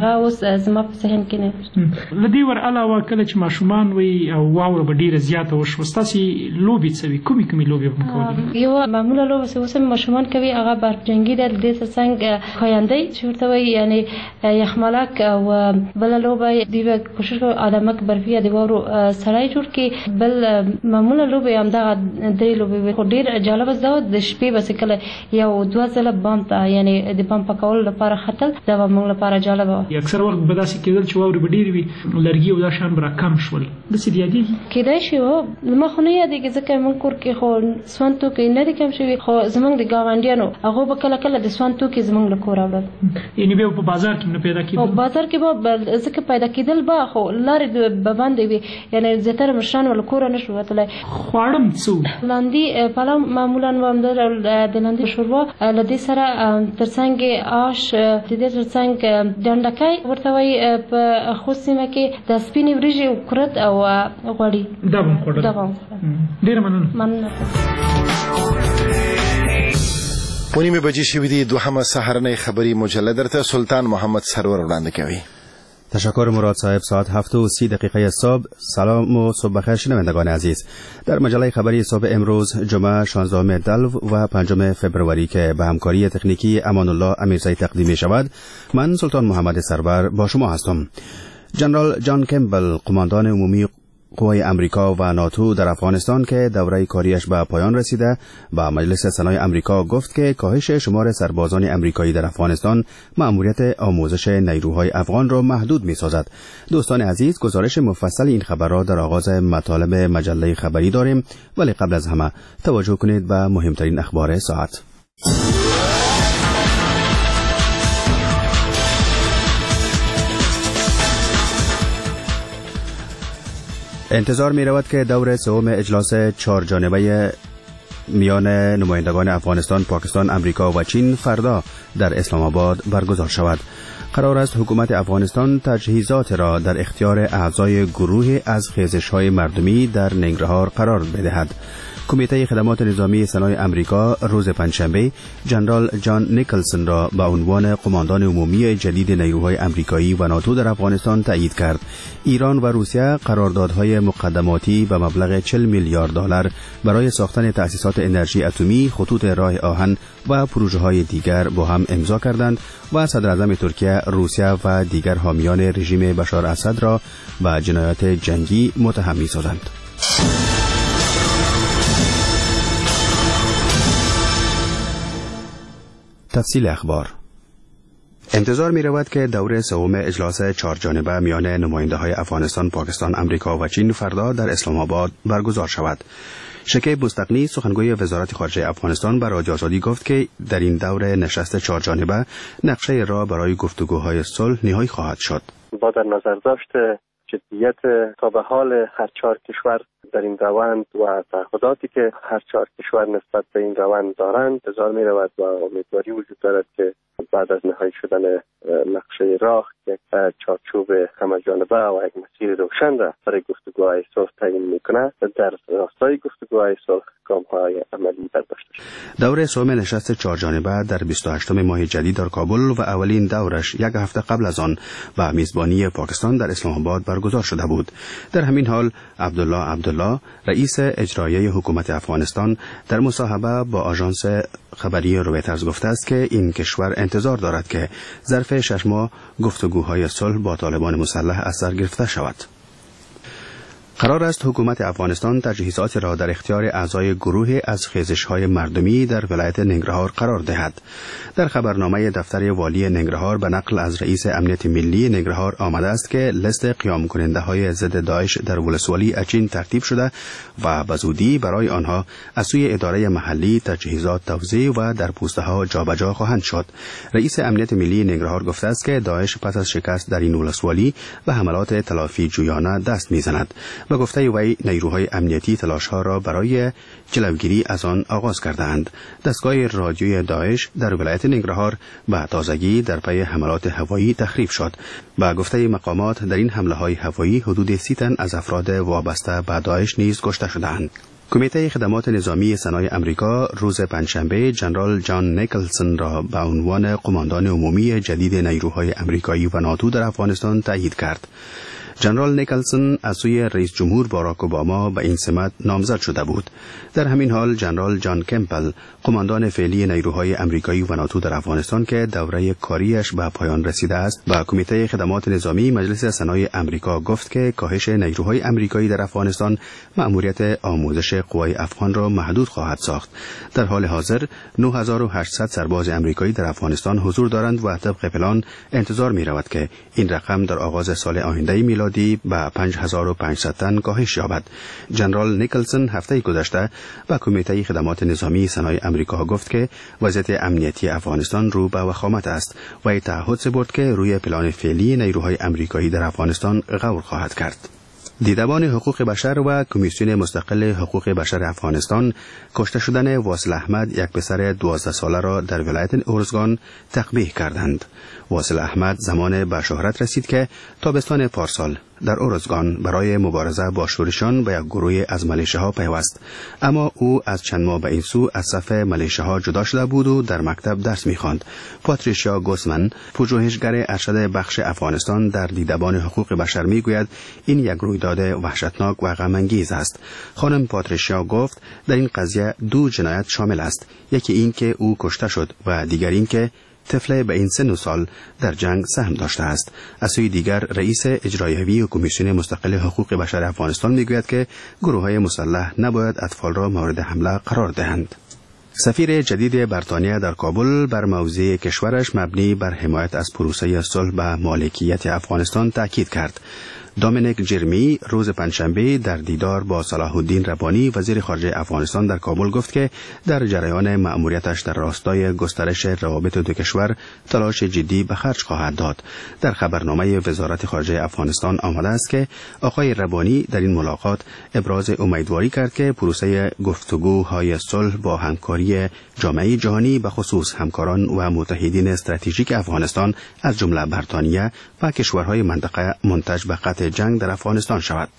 زما په ذهن کې نه لدی ور علاوه کله چې ماشومان وي او واوره به ډیره زیاته وشو ستاسو لوبي څه وي کومي لوبي هم کوي یو معموله لوبه څه وسم ماشومان کوي هغه برجنګي د دې څنګه خایندې چې ورته وي یعنی یخملک او بل لوبه دی کوشش کوي ادمک برفي دی ورو سړی جوړ کې بل معموله لوبه هم دا درې لوبه خو ډیر جالب زده د شپې بس کله یو دوه ځله بام ته یعنی د بام پکول لپاره خطل دا موږ لپاره جالب و اکثر وخت به داسې کېدل چې واورې به ډېرې وي لرګي او دا شیان به راکم شول داسې دې یادېږي کېدای شي زما خو نه یادېږي ځکه موږ کور کې خو سون توکي نه دي کم شوي خو زموږ د ګاونډیانو هغه به کله کله د سون توکي زموږ له کوره وړل یعنې بیا په بازار کې نه پیدا کېدل بازار کې به ځکه پیدا کېدل به خو لارې به بندې وي یعنی زیاتره مشران له کوره نه شو وتلی خواړه څه لاندې پلاو معمولا د لاندې شوروا له دې سره ترڅنګ آش د دې ترڅنګ ډنډکای ورته وایي په خوست سیمه کې د سپینې وریژې او کرت او غوړي دا به خوړل ډېره مننه ونیمه بجې شوې دي دوهمه سهارنۍ خبری مجله درته سلطان محمد سرور وړاندې کوي. تشکر مراد صاحب. ساعت 7:30 صبح. سلام و صبح بخیر شنوندگان عزیز. در مجله خبری صبح امروز جمعه 16 دلو و 5 فبروری که به همکاری تکنیکی امان الله امیرزایی تقدیم می شود، من سلطان محمد سرور با شما هستم. جنرال جان کمبل، قماندان عمومی قوای امریکا و ناتو در افغانستان که دوره کاریش به پایان رسیده، با مجلس سنای امریکا گفت که کاهش شمار سربازان امریکایی در افغانستان مأموریت آموزش نیروهای افغان را محدود می‌سازد. دوستان عزیز، گزارش مفصل این خبر را در آغاز مطالب مجله خبری داریم، ولی قبل از همه توجه کنید به مهمترین اخبار ساعت. انتظار می رود که دور سوم اجلاس 4 جانبه میان نمایندگان افغانستان، پاکستان، امریکا و چین فردا در اسلام آباد برگزار شود. قرار است حکومت افغانستان تجهیزات را در اختیار اعضای گروه از خیزش‌های مردمی در ننگرهار قرار بدهد. کمیته خدمات نظامی سنای امریکا روز پنجشنبه جنرال جان نیکلسون را به عنوان قماندان عمومی جدید نیروهای امریکایی و ناتو در افغانستان تایید کرد. ایران و روسیه قراردادهای مقدماتی به مبلغ 40 میلیارد دلار برای ساختن تأسیسات انرژی اتمی، خطوط راه آهن و پروژه‌های دیگر با هم امضا کردند و صدر اعظم ترکیه، روسیه و دیگر حامیان رژیم بشار اسد را به جنایات جنگی متهم می‌سازند. تفصیل اخبار. انتظار می رود که دوره سوم اجلاس 4 جانبه میان نماینده های افغانستان، پاکستان، امریکا و چین فردا در اسلام آباد برگزار شود. شکیب مستقنی، سخنگوی وزارت خارجه افغانستان، به رادیو آزادی گفت که در این دوره نشست 4 جانبه نقشه راه برای گفتگوهای صلح نهایی خواهد شد. با در نظر داشت جدیت تا به حال هر 4 کشور در این روند و تعهداتی که هر 4 کشور نسبت به این روند دارند، انتظار می رود و امیدواری وجود دارد که بعد از نهایی شدن نقشه راه یک چارچوب همه‌جانبه و یک مسیر روشن را برای گفتگوهای صلح تعیین می‌کند. در راستای گفتگوهای صلح گام‌های عملی برداشته شد. دوره سوم نشست 4 جانبه در 28 ماه جدید در کابل و اولین دورش یک هفته قبل از آن با میزبانی پاکستان در اسلام آباد برگزار شده بود. در همین حال عبدالله رئیس اجرایی حکومت افغانستان در مصاحبه با آژانس خبری رویترز گفته است که این کشور انتظار دارد که ظرف 6 ماه گفتگوهای صلح با طالبان مسلح از سر گرفته شود. قرار است حکومت افغانستان تجهیزات را در اختیار اعضای گروه از خیزش‌های مردمی در ولایت ننگرهار قرار دهد. در خبرنامه دفتر والی ننگرهار به نقل از رئیس امنیت ملی ننگرهار آمده است که لیست قیام کننده های ضد داعش در ولسوالی اچین ترتیب شده و به زودی برای آنها از سوی اداره محلی تجهیزات توزیع و در پوسته ها جابجا خواهند شد. رئیس امنیت ملی ننگرهار گفته است که داعش پس از شکست در این ولسوالی به حملات تلافی جویانه دست می‌زند. به گفته وی نیروهای امنیتی تلاش‌ها را برای جلوگیری از آن آغاز کردند. دستگاه رادیوی داعش در ولایت ننگرهار به تازگی در پی حملات هوایی تخریب شد. به گفته مقامات در این حمله‌های هوایی حدود 30 تن از افراد وابسته به داعش نیز کشته شدند. کمیته خدمات نظامی سنای امریکا روز پنجشنبه جنرال جان نیکلسون را به عنوان قماندان عمومی جدید نیروهای امریکایی و ناتو در افغانستان تایید کرد. جنرال نیکلسون از سوی رئیس جمهور باراک اوباما به این سمت نامزد شده بود. در همین حال جنرال جان کمپل قماندان فعلی نیروهای امریکایی و ناتو در افغانستان که دوره کاریش به پایان رسیده است با کمیته خدمات نظامی مجلس سنای امریکا گفت که کاهش نیروهای امریکایی در افغانستان مأموریت آموزش قوای افغان را محدود خواهد ساخت. در حال حاضر 9800 سرباز امریکایی در افغانستان حضور دارند و طبق پلان انتظار می رود که این رقم در آغاز سال آینده میلادی به 5500 تن کاهش یابد. جنرال نیکلسون هفته گذشته به کمیته خدمات نظامی سنای امریکا گفت که وضعیت امنیتی افغانستان رو به وخامت است و تعهد سپرد که روی پلان فعلی نیروهای امریکایی در افغانستان غور خواهد کرد. دیدبان حقوق بشر و کمیسیون مستقل حقوق بشر افغانستان کشته شدن واصل احمد یک پسر 12 ساله را در ولایت ارزگان تقبیح کردند. واصل احمد زمان به شهرت رسید که تابستان پارسال در ارزگان برای مبارزه با شورشیان به یک گروه از ملیشه‌ها پیوست، اما او از چند ماه به این سو از صف ملیشه‌ها جدا شده بود و در مکتب درس می‌خواند. پاتریشیا گوسمن، پژوهشگر ارشد بخش افغانستان در دیدبان حقوق بشر میگوید این یک رویداد وحشتناک و غم‌انگیز است. خانم پاتریشیا گفت در این قضیه دو جنایت شامل است، یکی این که او کشته شد و دیگر این که طفل به این سن و سال در جنگ سهم داشته است. از سوی دیگر رئیس اجرایی و کمیسیون مستقل حقوق بشر افغانستان میگوید که گروه‌های مسلح نباید اطفال را مورد حمله قرار دهند. سفیر جدید بریتانیا در کابل بر موضع کشورش مبنی بر حمایت از پروسه صلح به مالکیت افغانستان تاکید کرد. دومینیک جرمی روز پنجشنبه در دیدار با صلاح الدین ربانی وزیر خارجه افغانستان در کابل گفت که در جریان مأموریتش در راستای گسترش روابط دو کشور تلاش جدی به خرج خواهد داد. در خبرنامه وزارت خارجه افغانستان آمده است که آقای ربانی در این ملاقات ابراز امیدواری کرد که پروسه گفتگوهای صلح با همکاری جامعه جهانی به خصوص همکاران و متحدین استراتژیک افغانستان از جمله بریتانیا و کشورهای منطقه منتج به قطع جنگ در افغانستان شود.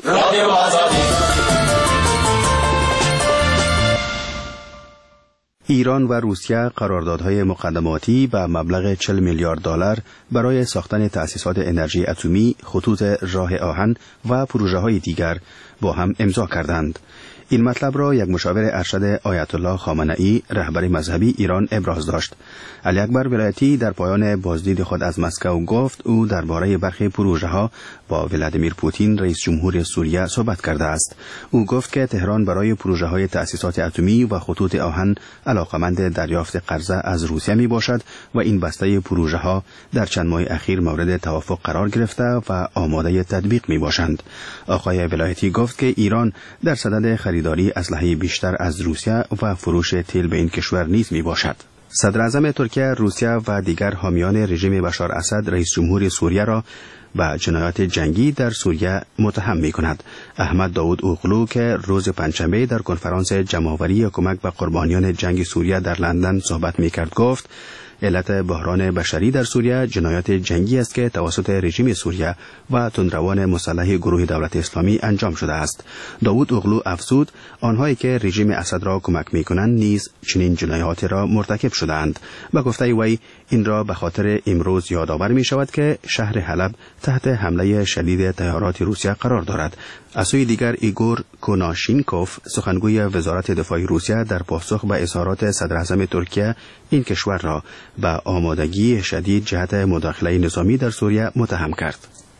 ایران و روسیه قراردادهای مقدماتی به مبلغ 40 میلیارد دلار برای ساختن تأسیسات انرژی اتمی، خطوط راه آهن و پروژه‌های دیگر با هم امضا کردند. این مطلب را یک مشاور ارشد آیت الله خامنه‌ای رهبر مذهبی ایران ابراز داشت. علی اکبر ولایتی در پایان بازدید خود از مسکو گفت او درباره برخی پروژه‌ها با ولادیمیر پوتین رئیس جمهور سوریه صحبت کرده است. او گفت که تهران برای پروژه‌های تأسیسات اتمی و خطوط آهن علاقمند دریافت قرضه از روسیه می باشد و این بسته پروژه‌ها در چند ماه اخیر مورد توافق قرار گرفته و آماده تطبیق می باشند. آقای ولایتی گفت که ایران در صدد خریداری اسلحه بیشتر از روسیه و فروش تیل به این کشور نیز می باشد. صدر اعظم ترکیه، روسیه و دیگر حامیان رژیم بشار اسد رئیس جمهور سوریه را به جنایات جنگی در سوریه متهم می کند. احمد داود اوغلو که روز پنجشنبه در کنفرانس جمع‌آوری کمک به قربانیان جنگ سوریه در لندن صحبت می کرد گفت علت بحران بشری در سوریه جنایات جنگی است که توسط رژیم سوریه و تندروان مسلح گروه دولت اسلامی انجام شده است. داود اوغلو افزود آنهایی که رژیم اسد را کمک می‌کنند نیز چنین جنایاتی را مرتکب شده‌اند. به گفته وی این را به خاطر امروز یادآور می‌شود که شهر حلب تحت حمله شدید طیارات روسیه قرار دارد. از سوی دیگر ایگور کوناشینکوف سخنگوی وزارت دفاع روسیه در پاسخ به اظهارات صدر اعظم ترکیه این کشور را به آمادگی شدید جهت مداخله نظامی در سوریه متهم کرد.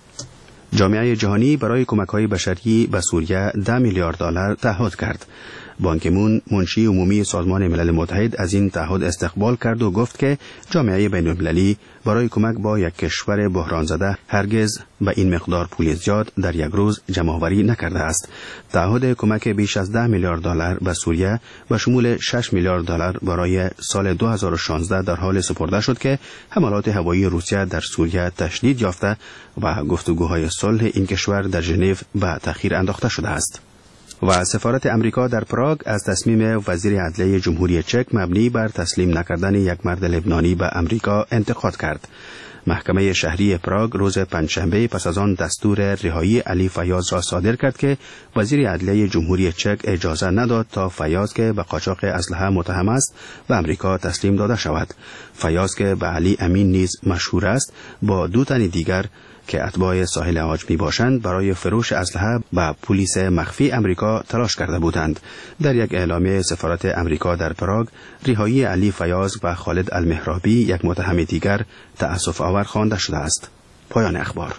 جامعه جهانی برای کمک‌های بشری به سوریه 10 میلیارد دلار تعهد کرد. بان کی مون منشی عمومی سازمان ملل متحد از این تعهد استقبال کرد و گفت که جامعه بین‌المللی برای کمک با یک کشور بحران زده هرگز به این مقدار پول زیاد در یک روز جمع‌آوری نکرده است. تعهد کمک بیش از 10 میلیارد دلار به سوریه به شمول 6 میلیارد دلار برای سال 2016 در حال سپرده شد که حملات هوایی روسیه در سوریه تشدید یافته و گفتگوهای صلح این کشور در ژنو به تأخیر انداخته شده است. و سفارت امریکا در پراگ از تصمیم وزیر عدلیه جمهوری چک مبنی بر تسلیم نکردن یک مرد لبنانی به امریکا انتقاد کرد. محکمه شهری پراگ روز پنجشنبه پس از آن دستور رهایی علی فیاض را صادر کرد که وزیر عدلیه جمهوری چک اجازه نداد تا فیاض که به قاچاق اسلحه متهم است به امریکا تسلیم داده شود. فیاض که به علی امین نیز مشهور است با 2 تن دیگر که اتباع ساحل عاج می باشند برای فروش اسلحه به پلیس مخفی امریکا تلاش کرده بودند. در یک اعلامیه سفارت امریکا در پراگ رهایی علی فیاض و خالد المهرابی یک متهم دیگر تأسف آور خوانده شده است. پایان اخبار.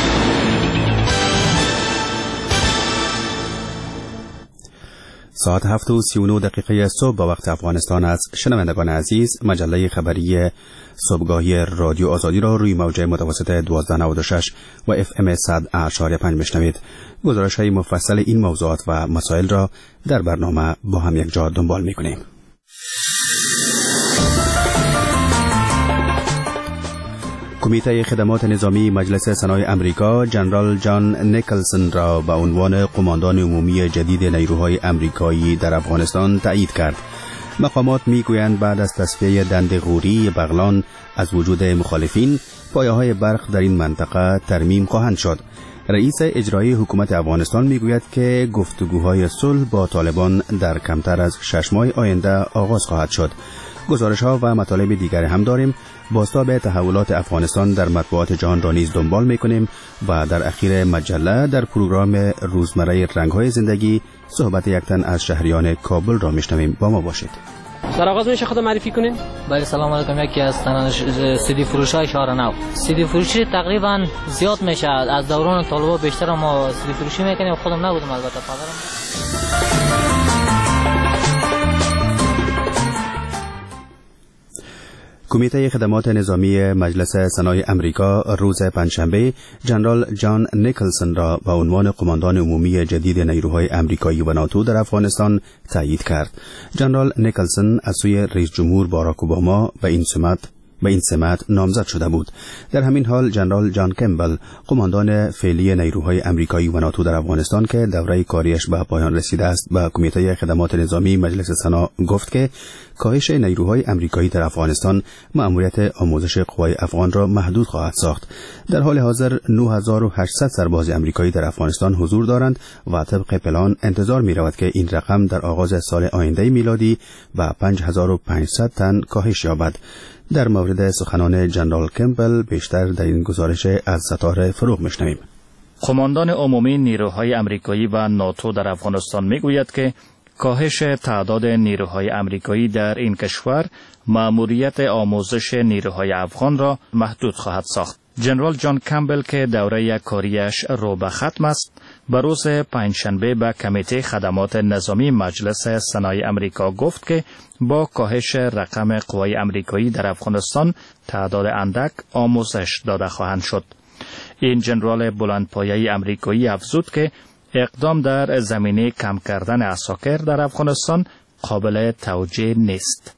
ساعت 7:39 صبح با وقت افغانستان است. شنوندگان عزیز، مجله خبری صبحگاهی رادیو آزادی را روی موج متوسط 1296 و FM 100.5 میشنوید. گزارش‌های مفصل این موضوعات و مسائل را در برنامه با هم یک جا دنبال می‌کنیم. کمیته خدمات نظامی مجلس سنای امریکا جنرال جان نیکلسن را به عنوان قماندان عمومی جدید نیروهای امریکایی در افغانستان تایید کرد. مقامات میگویند بعد از تصفیه دندغوری بغلان از وجود مخالفین، پایه‌های برق در این منطقه ترمیم خواهند شد. رئیس اجرایی حکومت افغانستان میگوید که گفتگوهای صلح با طالبان در کمتر از 6 ماه آینده آغاز خواهد شد. گزارش‌ها و مطالب دیگر هم داریم. بازتاب تحولات افغانستان در مطبوعات جهان را نیز دنبال می‌کنیم و در اخیر مجله در پروگرام روزمره رنگ‌های زندگی صحبت یک تن از شهریان کابل را میشنویم. با ما باشید. در آغاز میشه خود معرفی کنین؟ بله، سلام علیکم. یکی از سیدی فروشای شهر نو. سیدی فروشی تقریبا زیاد میشه. از دوران طالبا بیشتر ما سیدی فروشی میکنیم. خودم نبودم البته، پدرم. کمیته خدمات نظامی مجلس سنای امریکا روز پنجشنبه جنرال جان نیکلسن را به عنوان قماندان عمومی جدید نیروهای امریکایی و ناتو در افغانستان تایید کرد. جنرال نیکلسن از سوی رئیس جمهور باراک اوباما به این سمت نامزد شده بود. در همین حال جنرال جان کمبل قماندان فعلی نیروهای امریکایی و ناتو در افغانستان که دوره کاریش به پایان رسیده است به کمیته خدمات نظامی مجلس سنا گفت که کاهش نیروهای امریکایی در افغانستان مأموریت آموزش قوای افغان را محدود خواهد ساخت. در حال حاضر 9800 سرباز امریکایی در افغانستان حضور دارند و طبق پلان انتظار می رود که این رقم در آغاز سال آینده میلادی به 5500 تن کاهش یابد. در مورد سخنان جنرال کمبل بیشتر در این گزارش از ستاره فروغ میشنویم. قماندان عمومی نیروهای امریکایی و ناتو در افغانستان میگوید که کاهش تعداد نیروهای امریکایی در این کشور مأموریت آموزش نیروهای افغان را محدود خواهد ساخت. جنرال جان کمبل که دوره کاریش رو به ختم است، به روز پنجشنبه به کمیته خدمات نظامی مجلس سنای امریکا گفت که با کاهش رقم قوای امریکایی در افغانستان تعداد اندک آموزش داده خواهند شد. این جنرال بلندپایه امریکایی افزود که اقدام در زمینه کم کردن عساکر در افغانستان قابل توجیه نیست.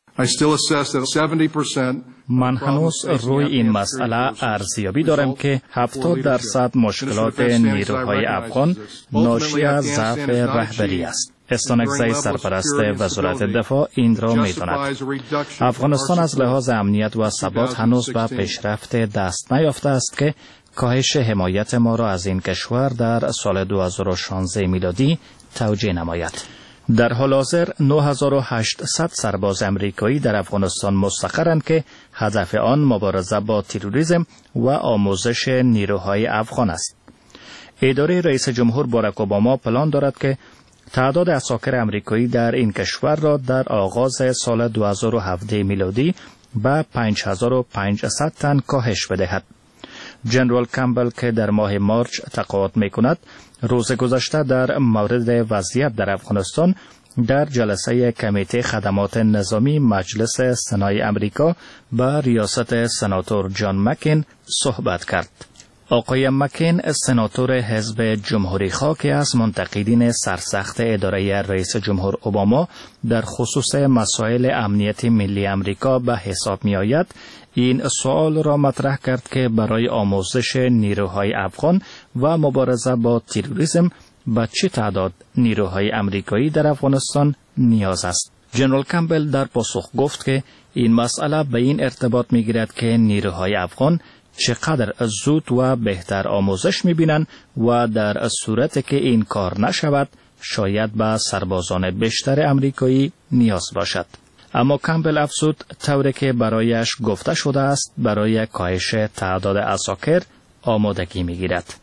من هنوز روی این مسئله ارزیابی دارم که 70% مشکلات نیروهای افغان ناشی از ضعف رهبری است. استانکزی سرپرست وزارت دفاع این را می‌داند. افغانستان از لحاظ امنیت و ثبات هنوز به پیشرفت دست نیافته است که کاهش حمایت ما را از این کشور در سال 2016 میلادی توجیه نماید. در حال حاضر 9800 سرباز امریکایی در افغانستان مستقرند که هدف آن مبارزه با تروریسم و آموزش نیروهای افغان است. اداره رئیس جمهور باراک اوباما پلان دارد که تعداد عساکر امریکایی در این کشور را در آغاز سال 2017 میلادی به 5500 تن کاهش بدهد. جنرال کمبل که در ماه مارچ تقاعد می‌کند، روز گذشته در مورد وضعیت در افغانستان در جلسه کمیته خدمات نظامی مجلس سنای امریکا به ریاست سناتور جان مکین صحبت کرد. آقای مکین سناتور حزب جمهوری‌خواه که از منتقدین سرسخت اداره رئیس جمهور اوباما در خصوص مسائل امنیت ملی امریکا به حساب می آید، این سوال را مطرح کرد که برای آموزش نیروهای افغان و مبارزه با تروریسم به چه تعداد نیروهای امریکایی در افغانستان نیاز است. جنرال کمبل در پاسخ گفت که این مسئله به این ارتباط می‌گیرد که نیروهای افغان چقدر زود و بهتر آموزش می‌بینند و در صورتی که این کار نشود شاید به سربازان بیشتر امریکایی نیاز باشد. اما کامبل افزود طوری که برایش گفته شده است برای کاهش تعداد عساکر آمادگی می‌گیرد.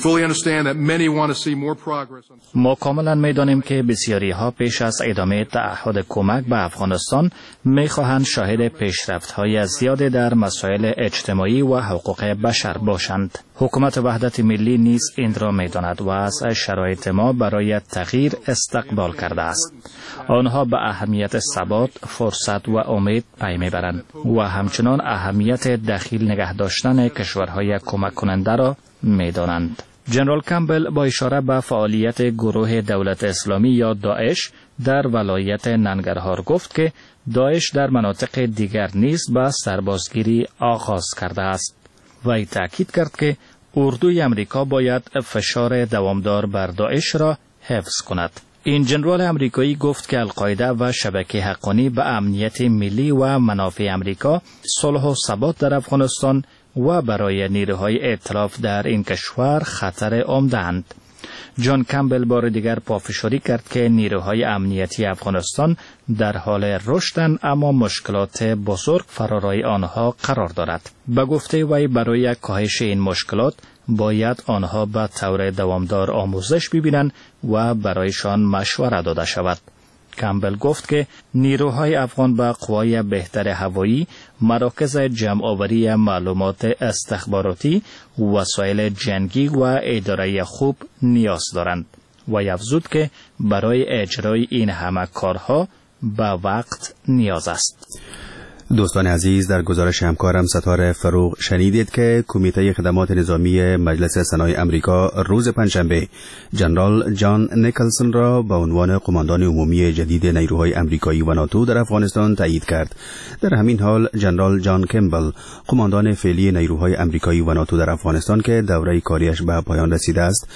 ما کاملا می‌دانیم که بسیاری ها پیش از ادامه تعهد کمک به افغانستان می‌خواهند شاهد پیشرفت‌های زیادی در مسائل اجتماعی و حقوق بشر باشند. حکومت وحدت ملی نیز این را می‌داند و از شرایط ما برای تغییر استقبال کرده است. آنها به اهمیت ثبات، فرصت و امید پی می‌برند و همچنان اهمیت دخیل نگه داشتن کشورهای کمک کننده را می‌دانند. جنرال کامبل با اشاره به فعالیت گروه دولت اسلامی یا داعش در ولایت ننگرهار گفت که داعش در مناطق دیگر نیز به سربازگیری آغاز کرده است. وی تاکید کرد که اردوی امریکا باید فشار دوامدار بر داعش را حفظ کند. این جنرال امریکایی گفت که القاعده و شبکه حقانی به امنیت ملی و منافع امریکا، صلح و ثبات در افغانستان و برای نیروهای ائتلاف در این کشور خطر عمده‌اند. جان کامبل بار دیگر پافشاری کرد که نیروهای امنیتی افغانستان در حال رشدند اما مشکلات بزرگ فرارای آنها قرار دارد. به گفته وی برای کاهش این مشکلات باید آنها به طور دوامدار آموزش ببینند و برایشان مشوره داده شود. کامبل گفت که نیروهای افغان به قوای بهتر هوایی، مراکز جمع‌آوری معلومات استخباراتی، وسایل جنگی و اداره خوب نیاز دارند و افزود که برای اجرای این همه کارها به وقت نیاز است. دوستان عزیز، در گزارش همکارم ستاره فروغ شنیدید که کمیته خدمات نظامی مجلس سنای امریکا روز پنجشنبه جنرال جان نیکلسون را به عنوان قماندان عمومی جدید نیروهای امریکایی و ناتو در افغانستان تایید کرد. در همین حال جنرال جان کمبل، قماندان فعلی نیروهای امریکایی و ناتو در افغانستان که دوره کاریش به پایان رسیده است،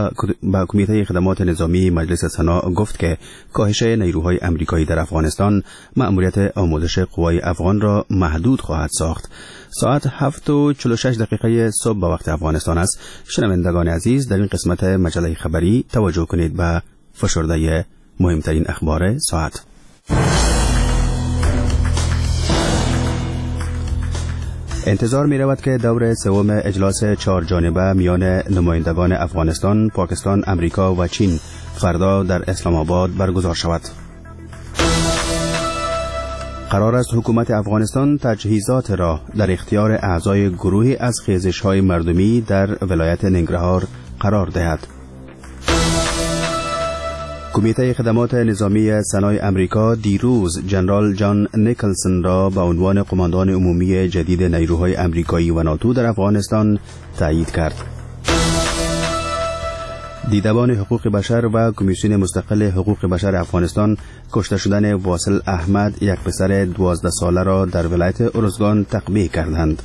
با کمیته خدمات نظامی مجلس سنا گفت که کاهش نیروهای امریکایی در افغانستان مأموریت آموزش قوای افغان را محدود خواهد ساخت. ساعت 7:46 صبح به وقت افغانستان است. شنوندگان عزیز، در این قسمت مجله خبری توجه کنید به فشرده مهمترین اخبار ساعت. انتظار می رود که دور سوم اجلاس 4 جانبه میان نمایندگان افغانستان، پاکستان، امریکا و چین فردا در اسلام آباد برگزار شود. قرار است حکومت افغانستان تجهیزات را در اختیار اعضای گروهی از خیزش‌های مردمی در ولایت ننگرهار قرار دهد. کمیته خدمات نظامی سنای امریکا دیروز جنرال جان نیکلسون را به عنوان قماندان عمومی جدید نیروهای امریکایی و ناتو در افغانستان تایید کرد. دیدبان حقوق بشر و کمیسیون مستقل حقوق بشر افغانستان کشته شدن واصل احمد، یک پسر 12 ساله را در ولایت ارزگان تقبیح کردند.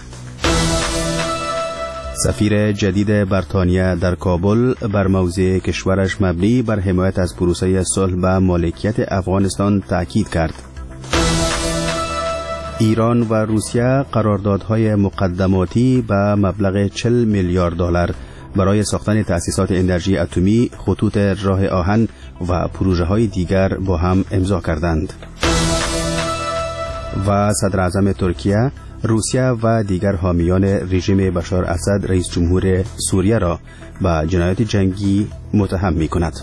سفیر جدید بریتانیا در کابل بر موضع کشورش مبنی بر حمایت از پروسه صلح به مالکیت افغانستان تاکید کرد. ایران و روسیه قراردادهای مقدماتی به مبلغ 40 میلیارد دلار برای ساختن تأسیسات انرژی اتمی، خطوط راه آهن و پروژه‌های دیگر با هم امضا کردند. و صدر اعظم ترکیه، روسیه و دیگر حامیان رژیم بشار اسد رئیس جمهور سوریه را به جنایات جنگی متهم می‌کند.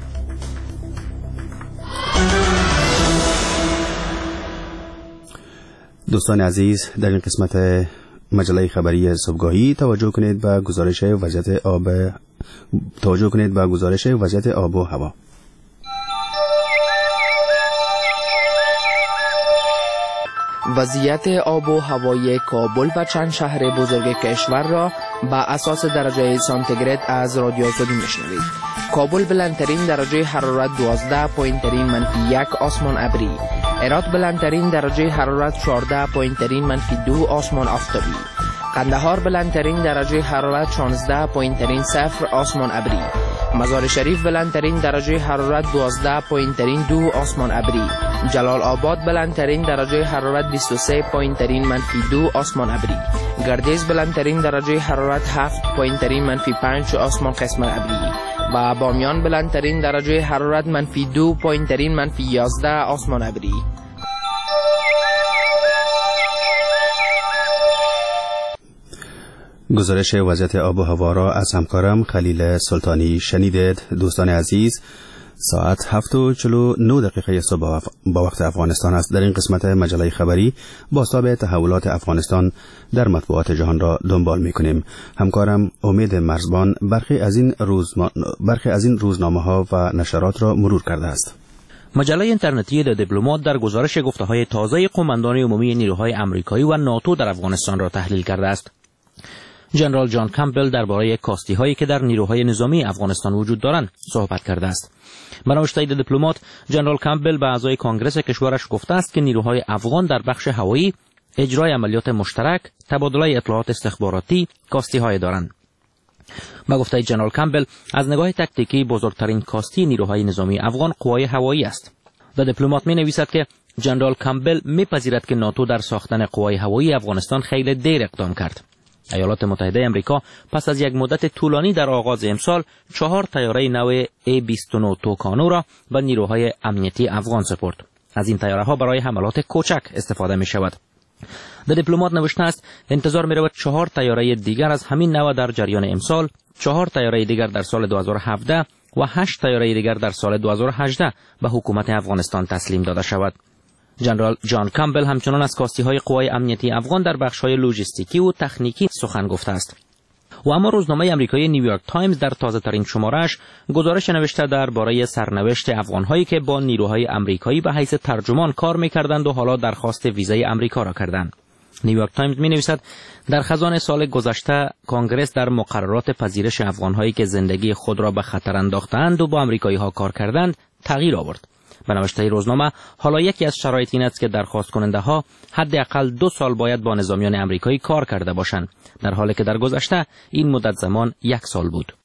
دوستان عزیز، در این قسمت مجله خبری صبحگاهی توجه کنید به گزارش وضعیت آب و هوا. وضعیت آب و هوای کابل و چند شهر بزرگ کشور را با اساس درجه سانتیگراد از رادیو آزادی میشنوید. کابل بلندترین درجه حرارت 12.1 آسمان ابری. هرات بلندترین درجه حرارت 14.2 آسمان آفتابی. قندهار بلندترین درجه حرارت 16.0 آسمان ابری. مزار شریف بلندترین درجه حرارت 12.2 آسمان ابری. جلال آباد بلندترین درجه حرارت 23.2 آسمان ابری. گردیز بلندترین درجه حرارت 7.5 آسمان قسمت ابری. و بامیان بلندترین درجه حرارت -2.11 آسمان ابری. گزارش وضعیت آب و هوا را از همکارم خلیل سلطانی شنیدید. دوستان عزیز، ساعت 7:49 صبح با وقت افغانستان است. در این قسمت مجله خبری بازتاب تحولات افغانستان در مطبوعات جهان را دنبال می‌کنیم. همکارم امید مرزبان برخی از این روزنامه‌ها و نشرات را مرور کرده است. مجله اینترنتی د دیپلمات در گزارش گفته‌های تازه قماندان عمومی نیروهای آمریکایی و ناتو در افغانستان را تحلیل کرده است. جنرال جان کمبل درباره کاستی‌هایی که در نیروهای نظامی افغانستان وجود دارند صحبت کرده است. به نوشته دیپلمات، جنرال کمبل به اعضای کنگرس کشورش گفته است که نیروهای افغان در بخش هوایی اجرای عملیات مشترک، تبادله اطلاعات استخباراتی، کاستی‌های دارند. با گفته جنرال کمبل، از نگاه تاکتیکی بزرگترین کاستی نیروهای نظامی افغان قوای هوایی است. در دیپلمات می‌نویسد که جنرال کمبل می‌پذیرد که ناتو در ساختن قوای هوایی افغانستان خیلی دیر اقدام کرد. ایالات متحده آمریکا پس از یک مدت طولانی در آغاز امسال 4 طیاره نو A-29 توکانو را به نیروهای امنیتی افغان سپرد. از این طیاره‌ها برای حملات کوچک استفاده می شود. در دیپلمات نوشته است انتظار می رود 4 طیاره دیگر از همین نوع در جریان امسال، 4 طیاره دیگر در سال 2017 و 8 طیاره دیگر در سال 2018 به حکومت افغانستان تسلیم داده شود. جنرال جان کمبل همچنان از کاستی‌های قوای امنیتی افغان در بخش‌های لوجستیکی و تکنیکی سخن گفته است. و اما روزنامه آمریکایی نیویورک تایمز در تازه‌ترین شماره‌اش گزارش نوشته درباره سرنوشت افغان‌هایی که با نیروهای آمریکایی به حیث ترجمان کار می‌کردند و حالا درخواست ویزای آمریکا را کردند. نیویورک تایمز می‌نویسد در خزان سال گذشته کنگرس در مقررات پذیرش افغان‌هایی که زندگی خود را به خطر انداختند و با آمریکایی‌ها کار کردند تغییر آورد. به نوشته روزنامه، حالا یکی از شرایط این است که درخواست کننده ها حداقل 2 سال باید با نظامیان آمریکایی کار کرده باشند، در حالی که در گذشته این مدت زمان 1 سال بود.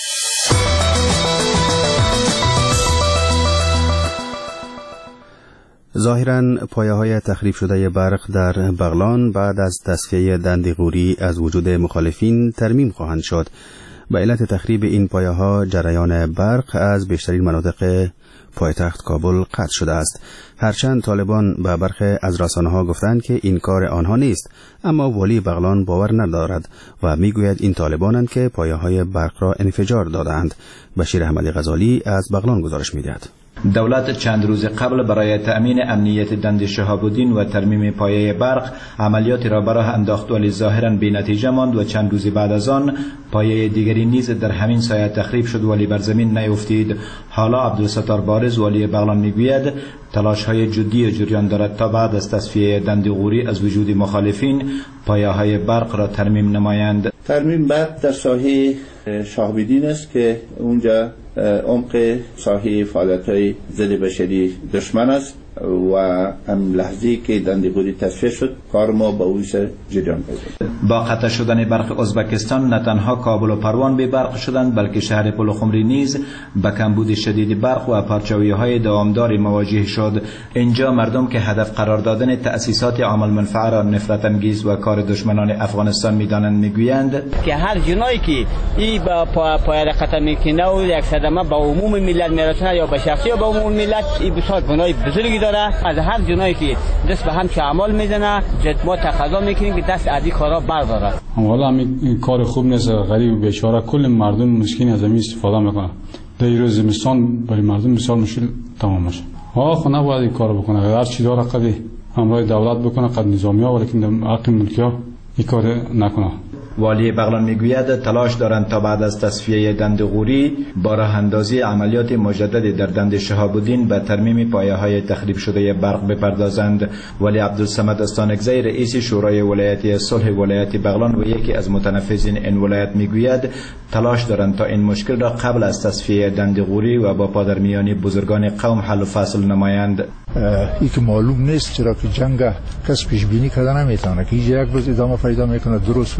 ظاهراً پایه‌های تخریب شده برق در بغلان بعد از تصفیه دندقوری از وجود مخالفین ترمیم خواهند شد. به علت تخریب این پایه‌ها جریان برق از بیشترین مناطق پایتخت کابل قطع شده است. هرچند طالبان به برخی از رسانه‌ها گفتند که این کار آنها نیست، اما والی بغلان باور ندارد و میگوید این طالبانند که پایه‌های برق را انفجار دادند. بشیر احمدی غزالی از بغلان گزارش می‌دهد. دولت چند روز قبل برای تأمین امنیت دند شهاب الدین و ترمیم پایه برق عملیاتی را به راه انداخت، ولی ظاهراً بی‌نتیجه ماند و چند روز بعد از آن پایه دیگری نیز در همین سایه تخریب شد ولی بر زمین نیفتید. حالا عبدالستار بارز والی بغلان میگوید تلاش‌های جدی جریان دارد تا بعد از تصفیه دندقوری از وجود مخالفین پایه‌های برق را ترمیم نمایند. ترمیم برق در ساحه شهاب الدین است که اونجا عمق ساحه فعالیت‌های ضد بشری دشمن است و هم لحظه‌ای که دندقوری تصفیه شد کار ما به اوج جریان پیدا. با قطع شدن برق ازبکستان نه تنها کابل و پروان بی برق شدند بلکه شهر پلخمری نیز به کمبود شدید برق و پرچاوی‌های دوامداری مواجه شد. اینجا مردم که هدف قرار دادن تأسیسات عامل منفعه را نفرت انگیز و کار دشمنان افغانستان می‌دانند میگویند که هر جنایی که این با پای قطع میکنه و یک صدمه به عموم ملت میرسونه یا به شخصی یا به عموم ملت، این بسیار گناه بزرگی داره. از هر جنایی که دست به هم چه اعمال میزنه ما تقاضا میکنیم که دست از این کارا برداره. والا این کار خوب نیست. غریب و بیچاره کل مردم مسکین از این استفاده میکنه. در روز زمستان برای مردم بسیار مشکل تمام میشه. خو نباید این کار بکنه. هر چی داره قد همراه دولت بکنه، قد نظامی ها، ولی حق ملکی ها این کار نکنه. والی بغلان میگوید تلاش دارند تا بعد از تصفیه دندقوری با راه اندازی عملیات مجدد در دند شهاب الدین به ترمیم پایه‌های تخریب شده برق بپردازند. ولی عبدالصمد استانکزی رئیس شورای ولایتی صلح ولایت بغلان و یکی از متنفذین این ولایت میگوید تلاش دارند تا این مشکل را قبل از تصفیه دندقوری و با پادرمیانی بزرگان قوم حل و فصل نمایند. این که معلوم نیست چرا که جنگ کس پیش بینی کرده نمیتونه که یک روز ادامه پیدا میکنه، 2 روز پیدا میکنه،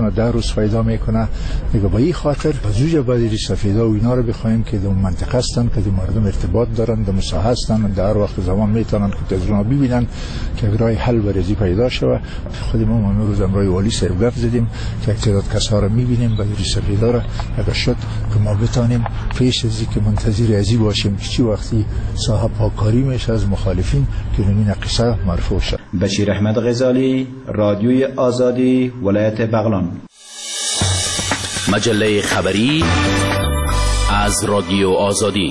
میکنه 10 روز پیدا میکنه. میگه با این خاطر زوجه باید سفیدا و اینا رو بخوایم که در منطقه هستن که مردم ارتباط دارن، در مساحت هستن، در هر وقت زمان میتونن که تجربه ببینن که راه حل برزی پیدا شود. خود ما امروز امروز والی سر گفت زدیم که تعداد کسا رو میبینیم باید سفیدا رو اگر شد که ما بتونیم پیش از اینکه منتظر ازی باشیم که چی وقتی صاحب پاکاری میشه از مخالفین که نمین قصه مرفوع شد. بشیر احمد غزالی، رادیوی آزادی، ولایت بغلان. مجله خبری از رادیو آزادی.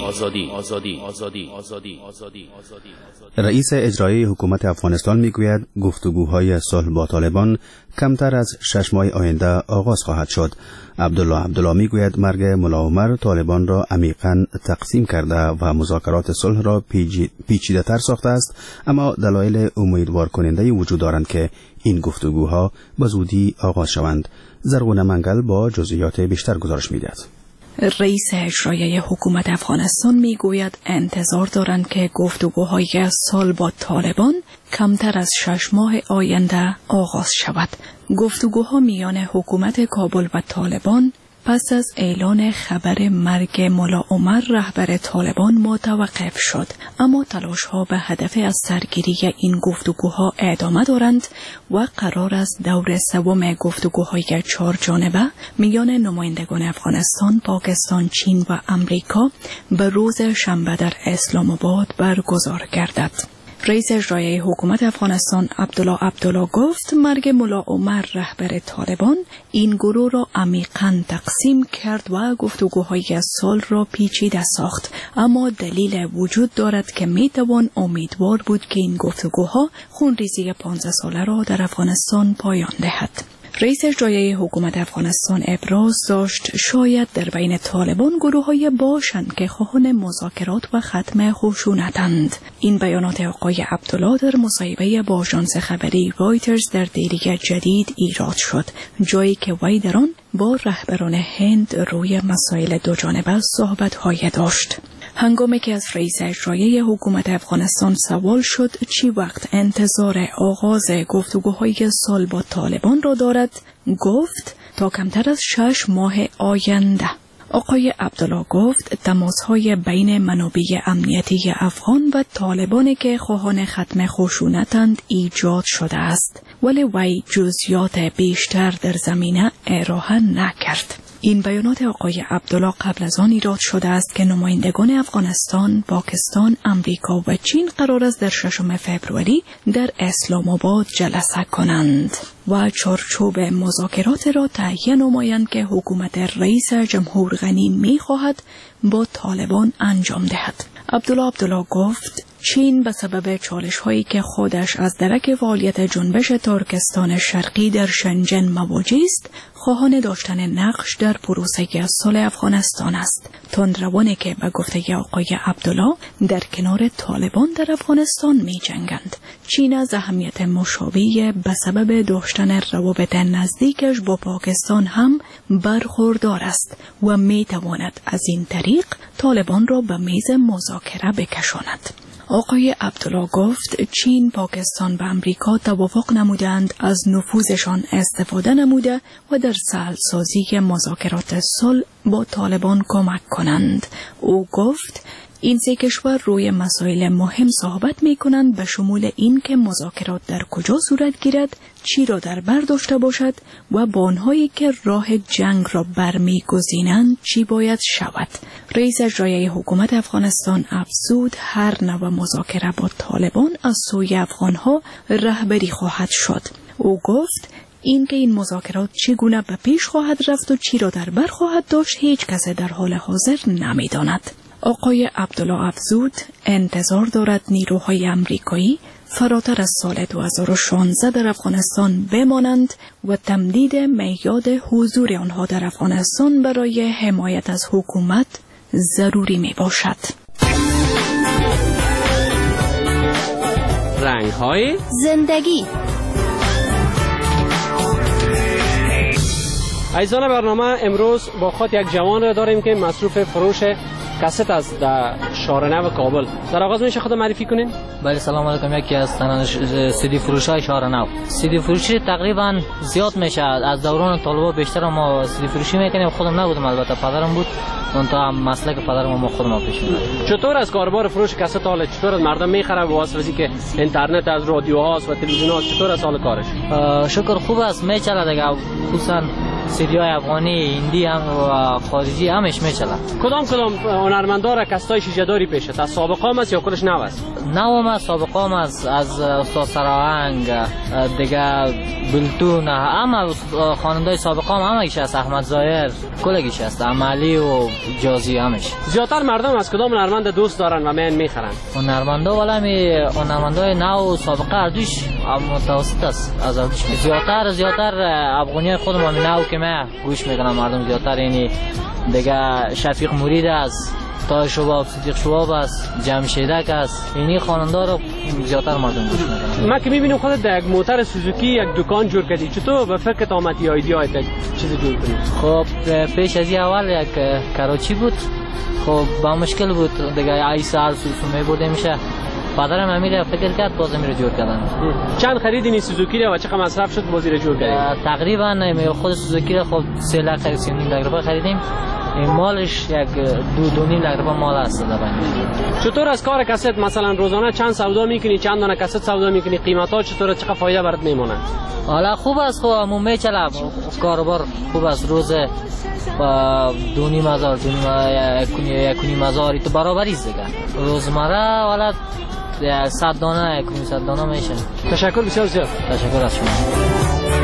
رئیس اجرایی حکومت افغانستان میگوید گفتگوهای صلح با طالبان کمتر از 6 ماه آینده آغاز خواهد شد. عبدالله میگوید مرگ ملا عمر طالبان را عمیقاً تقسیم کرده و مذاکرات صلح را پیچیده‌تر ساخته است، اما دلایل امیدوار کننده وجود دارند که این گفتگوها به زودی آغاز شوند. زرغونه منگل با جزئیات بیشتر گزارش می‌دهد. رئیس اجرایی حکومت افغانستان میگوید انتظار دارند که گفتگوهای صلح با طالبان کمتر از 6 ماه آینده آغاز شود. گفتگوها میان حکومت کابل و طالبان پس از اعلان خبر مرگ ملا عمر رهبر طالبان متوقف شد، اما تلاش‌ها به هدف از سرگیری این گفتگوها ادامه دارند و قرار است دور سوم گفتگوهای 4 جانبه میان نمایندگان افغانستان، پاکستان، چین و امریکا به روز شنبه در اسلام آباد برگزار گردد. رئیس اجرایی حکومت افغانستان عبدالله گفت مرگ ملا عمر رهبر طالبان این گروه را عمیقاً تقسیم کرد و گفتگوهای صلح را پیچیده ساخت، اما دلیل وجود دارد که میتوان امیدوار بود که این گفتگوها خونریزی 15 ساله را در افغانستان پایان دهد. رئیس اجرایی حکومت افغانستان ابراز داشت شاید در بین طالبان گروه‌های باشند که خواهان مذاکرات و ختم خشونتند. این بیانات آقای عبدالله در مصاحبه با آژانس خبری رایترز در دیلی جدید ایراد شد، جایی که وی در آن با رهبران هند روی مسائل دوجانبه صحبت‌های داشت. هنگامی که از رئیس اجرایی حکومت افغانستان سوال شد چی وقت انتظار آغاز گفتگوهای صلح با طالبان را دارد، گفت تا کمتر از 6 ماه آینده. آقای عبدالله گفت تماس‌های بین منابع امنیتی افغان و طالبانی که خواهان ختم خشونتند ایجاد شده است، ولی وی جزئیات بیشتر در زمینه ارائه نکرد. این بیانات آقای عبدالله قبل از آن ایراد شده است که نمایندگان افغانستان، پاکستان، امریکا و چین قرار است در 6 فوریه در اسلام آباد جلسه کنند و چارچوب مذاکرات را تهیه نمایند که حکومت رئیس جمهور غنی می‌خواهد با طالبان انجام دهد. عبدالله گفت چین به سبب چالش‌هایی که خودش از درک فعالیت جنبش ترکستان شرقی در شنجن مواجه است، خواهان داشتن نقش در پروسه صلح افغانستان است. تندروانی که به گفته آقای عبدالله در کنار طالبان در افغانستان می جنگند. چین از اهمیت مشابهی به سبب داشتن روابط نزدیکش با پاکستان هم برخوردار است و می تواند از این طریق طالبان را به میز مذاکره بکشاند. آقای عبدالله گفت چین، پاکستان و امریکا توافق نمودند از نفوذشان استفاده نموده و در سهل‌سازی مذاکرات صلح با طالبان کمک کنند. او گفت این سه کشور روی مسائل مهم صحبت می کنند، به شمول این که مذاکرات در کجا صورت گیرد، چی را در بر داشته باشد و با آنهایی که راه جنگ را برمیگزینند چی باید شود. رئیس اجرایی حکومت افغانستان افزود هر نوع مذاکره با طالبان از سوی افغانها رهبری خواهد شد. او گفت این که این مذاکرات چگونه به پیش خواهد رفت و چی را در بر خواهد داشت هیچ کس در حال حاضر نمی‌داند. آقای عبدالله افزود انتظار دارد نیروهای امریکایی فراتر از سال 2016 در افغانستان بمانند و تمدید میعاد حضور آنها در افغانستان برای حمایت از حکومت ضروری می باشد. رنگ‌های زندگی. عزیزان برنامه، امروز با خود یک جوان را داریم که مصروف فروش کست است. در شارنو کابل. در آغاز میشه خود معرفی کنین؟ بله سلام علیکم. یکی از سیدی فروش های شارنو. سیدی فروشی تقریبا زیاد میشه. از دوران طالبا بیشتر ما سیدی فروشی میکنیم. خودم نبودم البته پدرم بود. اون تا مسلک پدرم ما خودم پیش میبریم. چطور از کاروبار فروش کاست حال چطور از مردم میخره به واسطه که اینترنت از رادیوهاست و تلویزیون هاست چطور از حال کارش؟ شکر خوب است میچله دیگه. خصوصا سیدی های افغانی هندی هم و خارجی همش میچله. کدام هنرمندا را کاستای شیجه‌داری پیشه؟ از سابقه هم است یا کلش نو است؟ نو هم سابقه هم از استاد سراهنگ دیگه بلتون همه خواننده سابقه هم همش است. احمد ظاهر کلگیش است. عملی و جازی همش. زیاتر مردم از کدام هنرمند دوست دارن و میخرن؟ هنرمندا ولی هنرمندای نو سابقه اردوش متوسط است. از اردوش زیاتر افغانی خودم هم نو که من گوش میکنم. مردم زیاتر یعنی دیگه شفیق مرید است، طاهر شباب، صدیق شباب است، جمشیدک است. اینی خواننده رو زیاتر مردم گوش میکنن. ما که میبینیم خودت در یک موتر سوزوکی یک دکان جور کردی. چطور به فکرت آمد یا ایده چیزی جور کنی؟ خب پیش از اول یک کراچی بود. خب با مشکل بود دیگه. ای سال سوسو میبرده میشه. پدرم امیره فکر کرد بازم میره جور کردن. چند خریدین سوزوکی رو و چقدر مصرف شد بازی رو جور کردین؟ تقریبا خود سوزوکی رو خب 3 لک خریدیم. این مالش یک 2.5 لک مال است. چطور از کار کاست مثلا روزانه چند سودا میکنی؟ چند دانه کاست سودا میکنی؟ قیمتا چطوره؟ چقدر فایده برات میمونه؟ حالا خوب است. خب مو میچلم کاروبار خوب است. روز 2.5 هزار 1.5 هزار تو برابری است دیگه. روزمره حالا 100 دانه 100 دانه میشه. تشکر بسیار زیاد. تشکر از شما.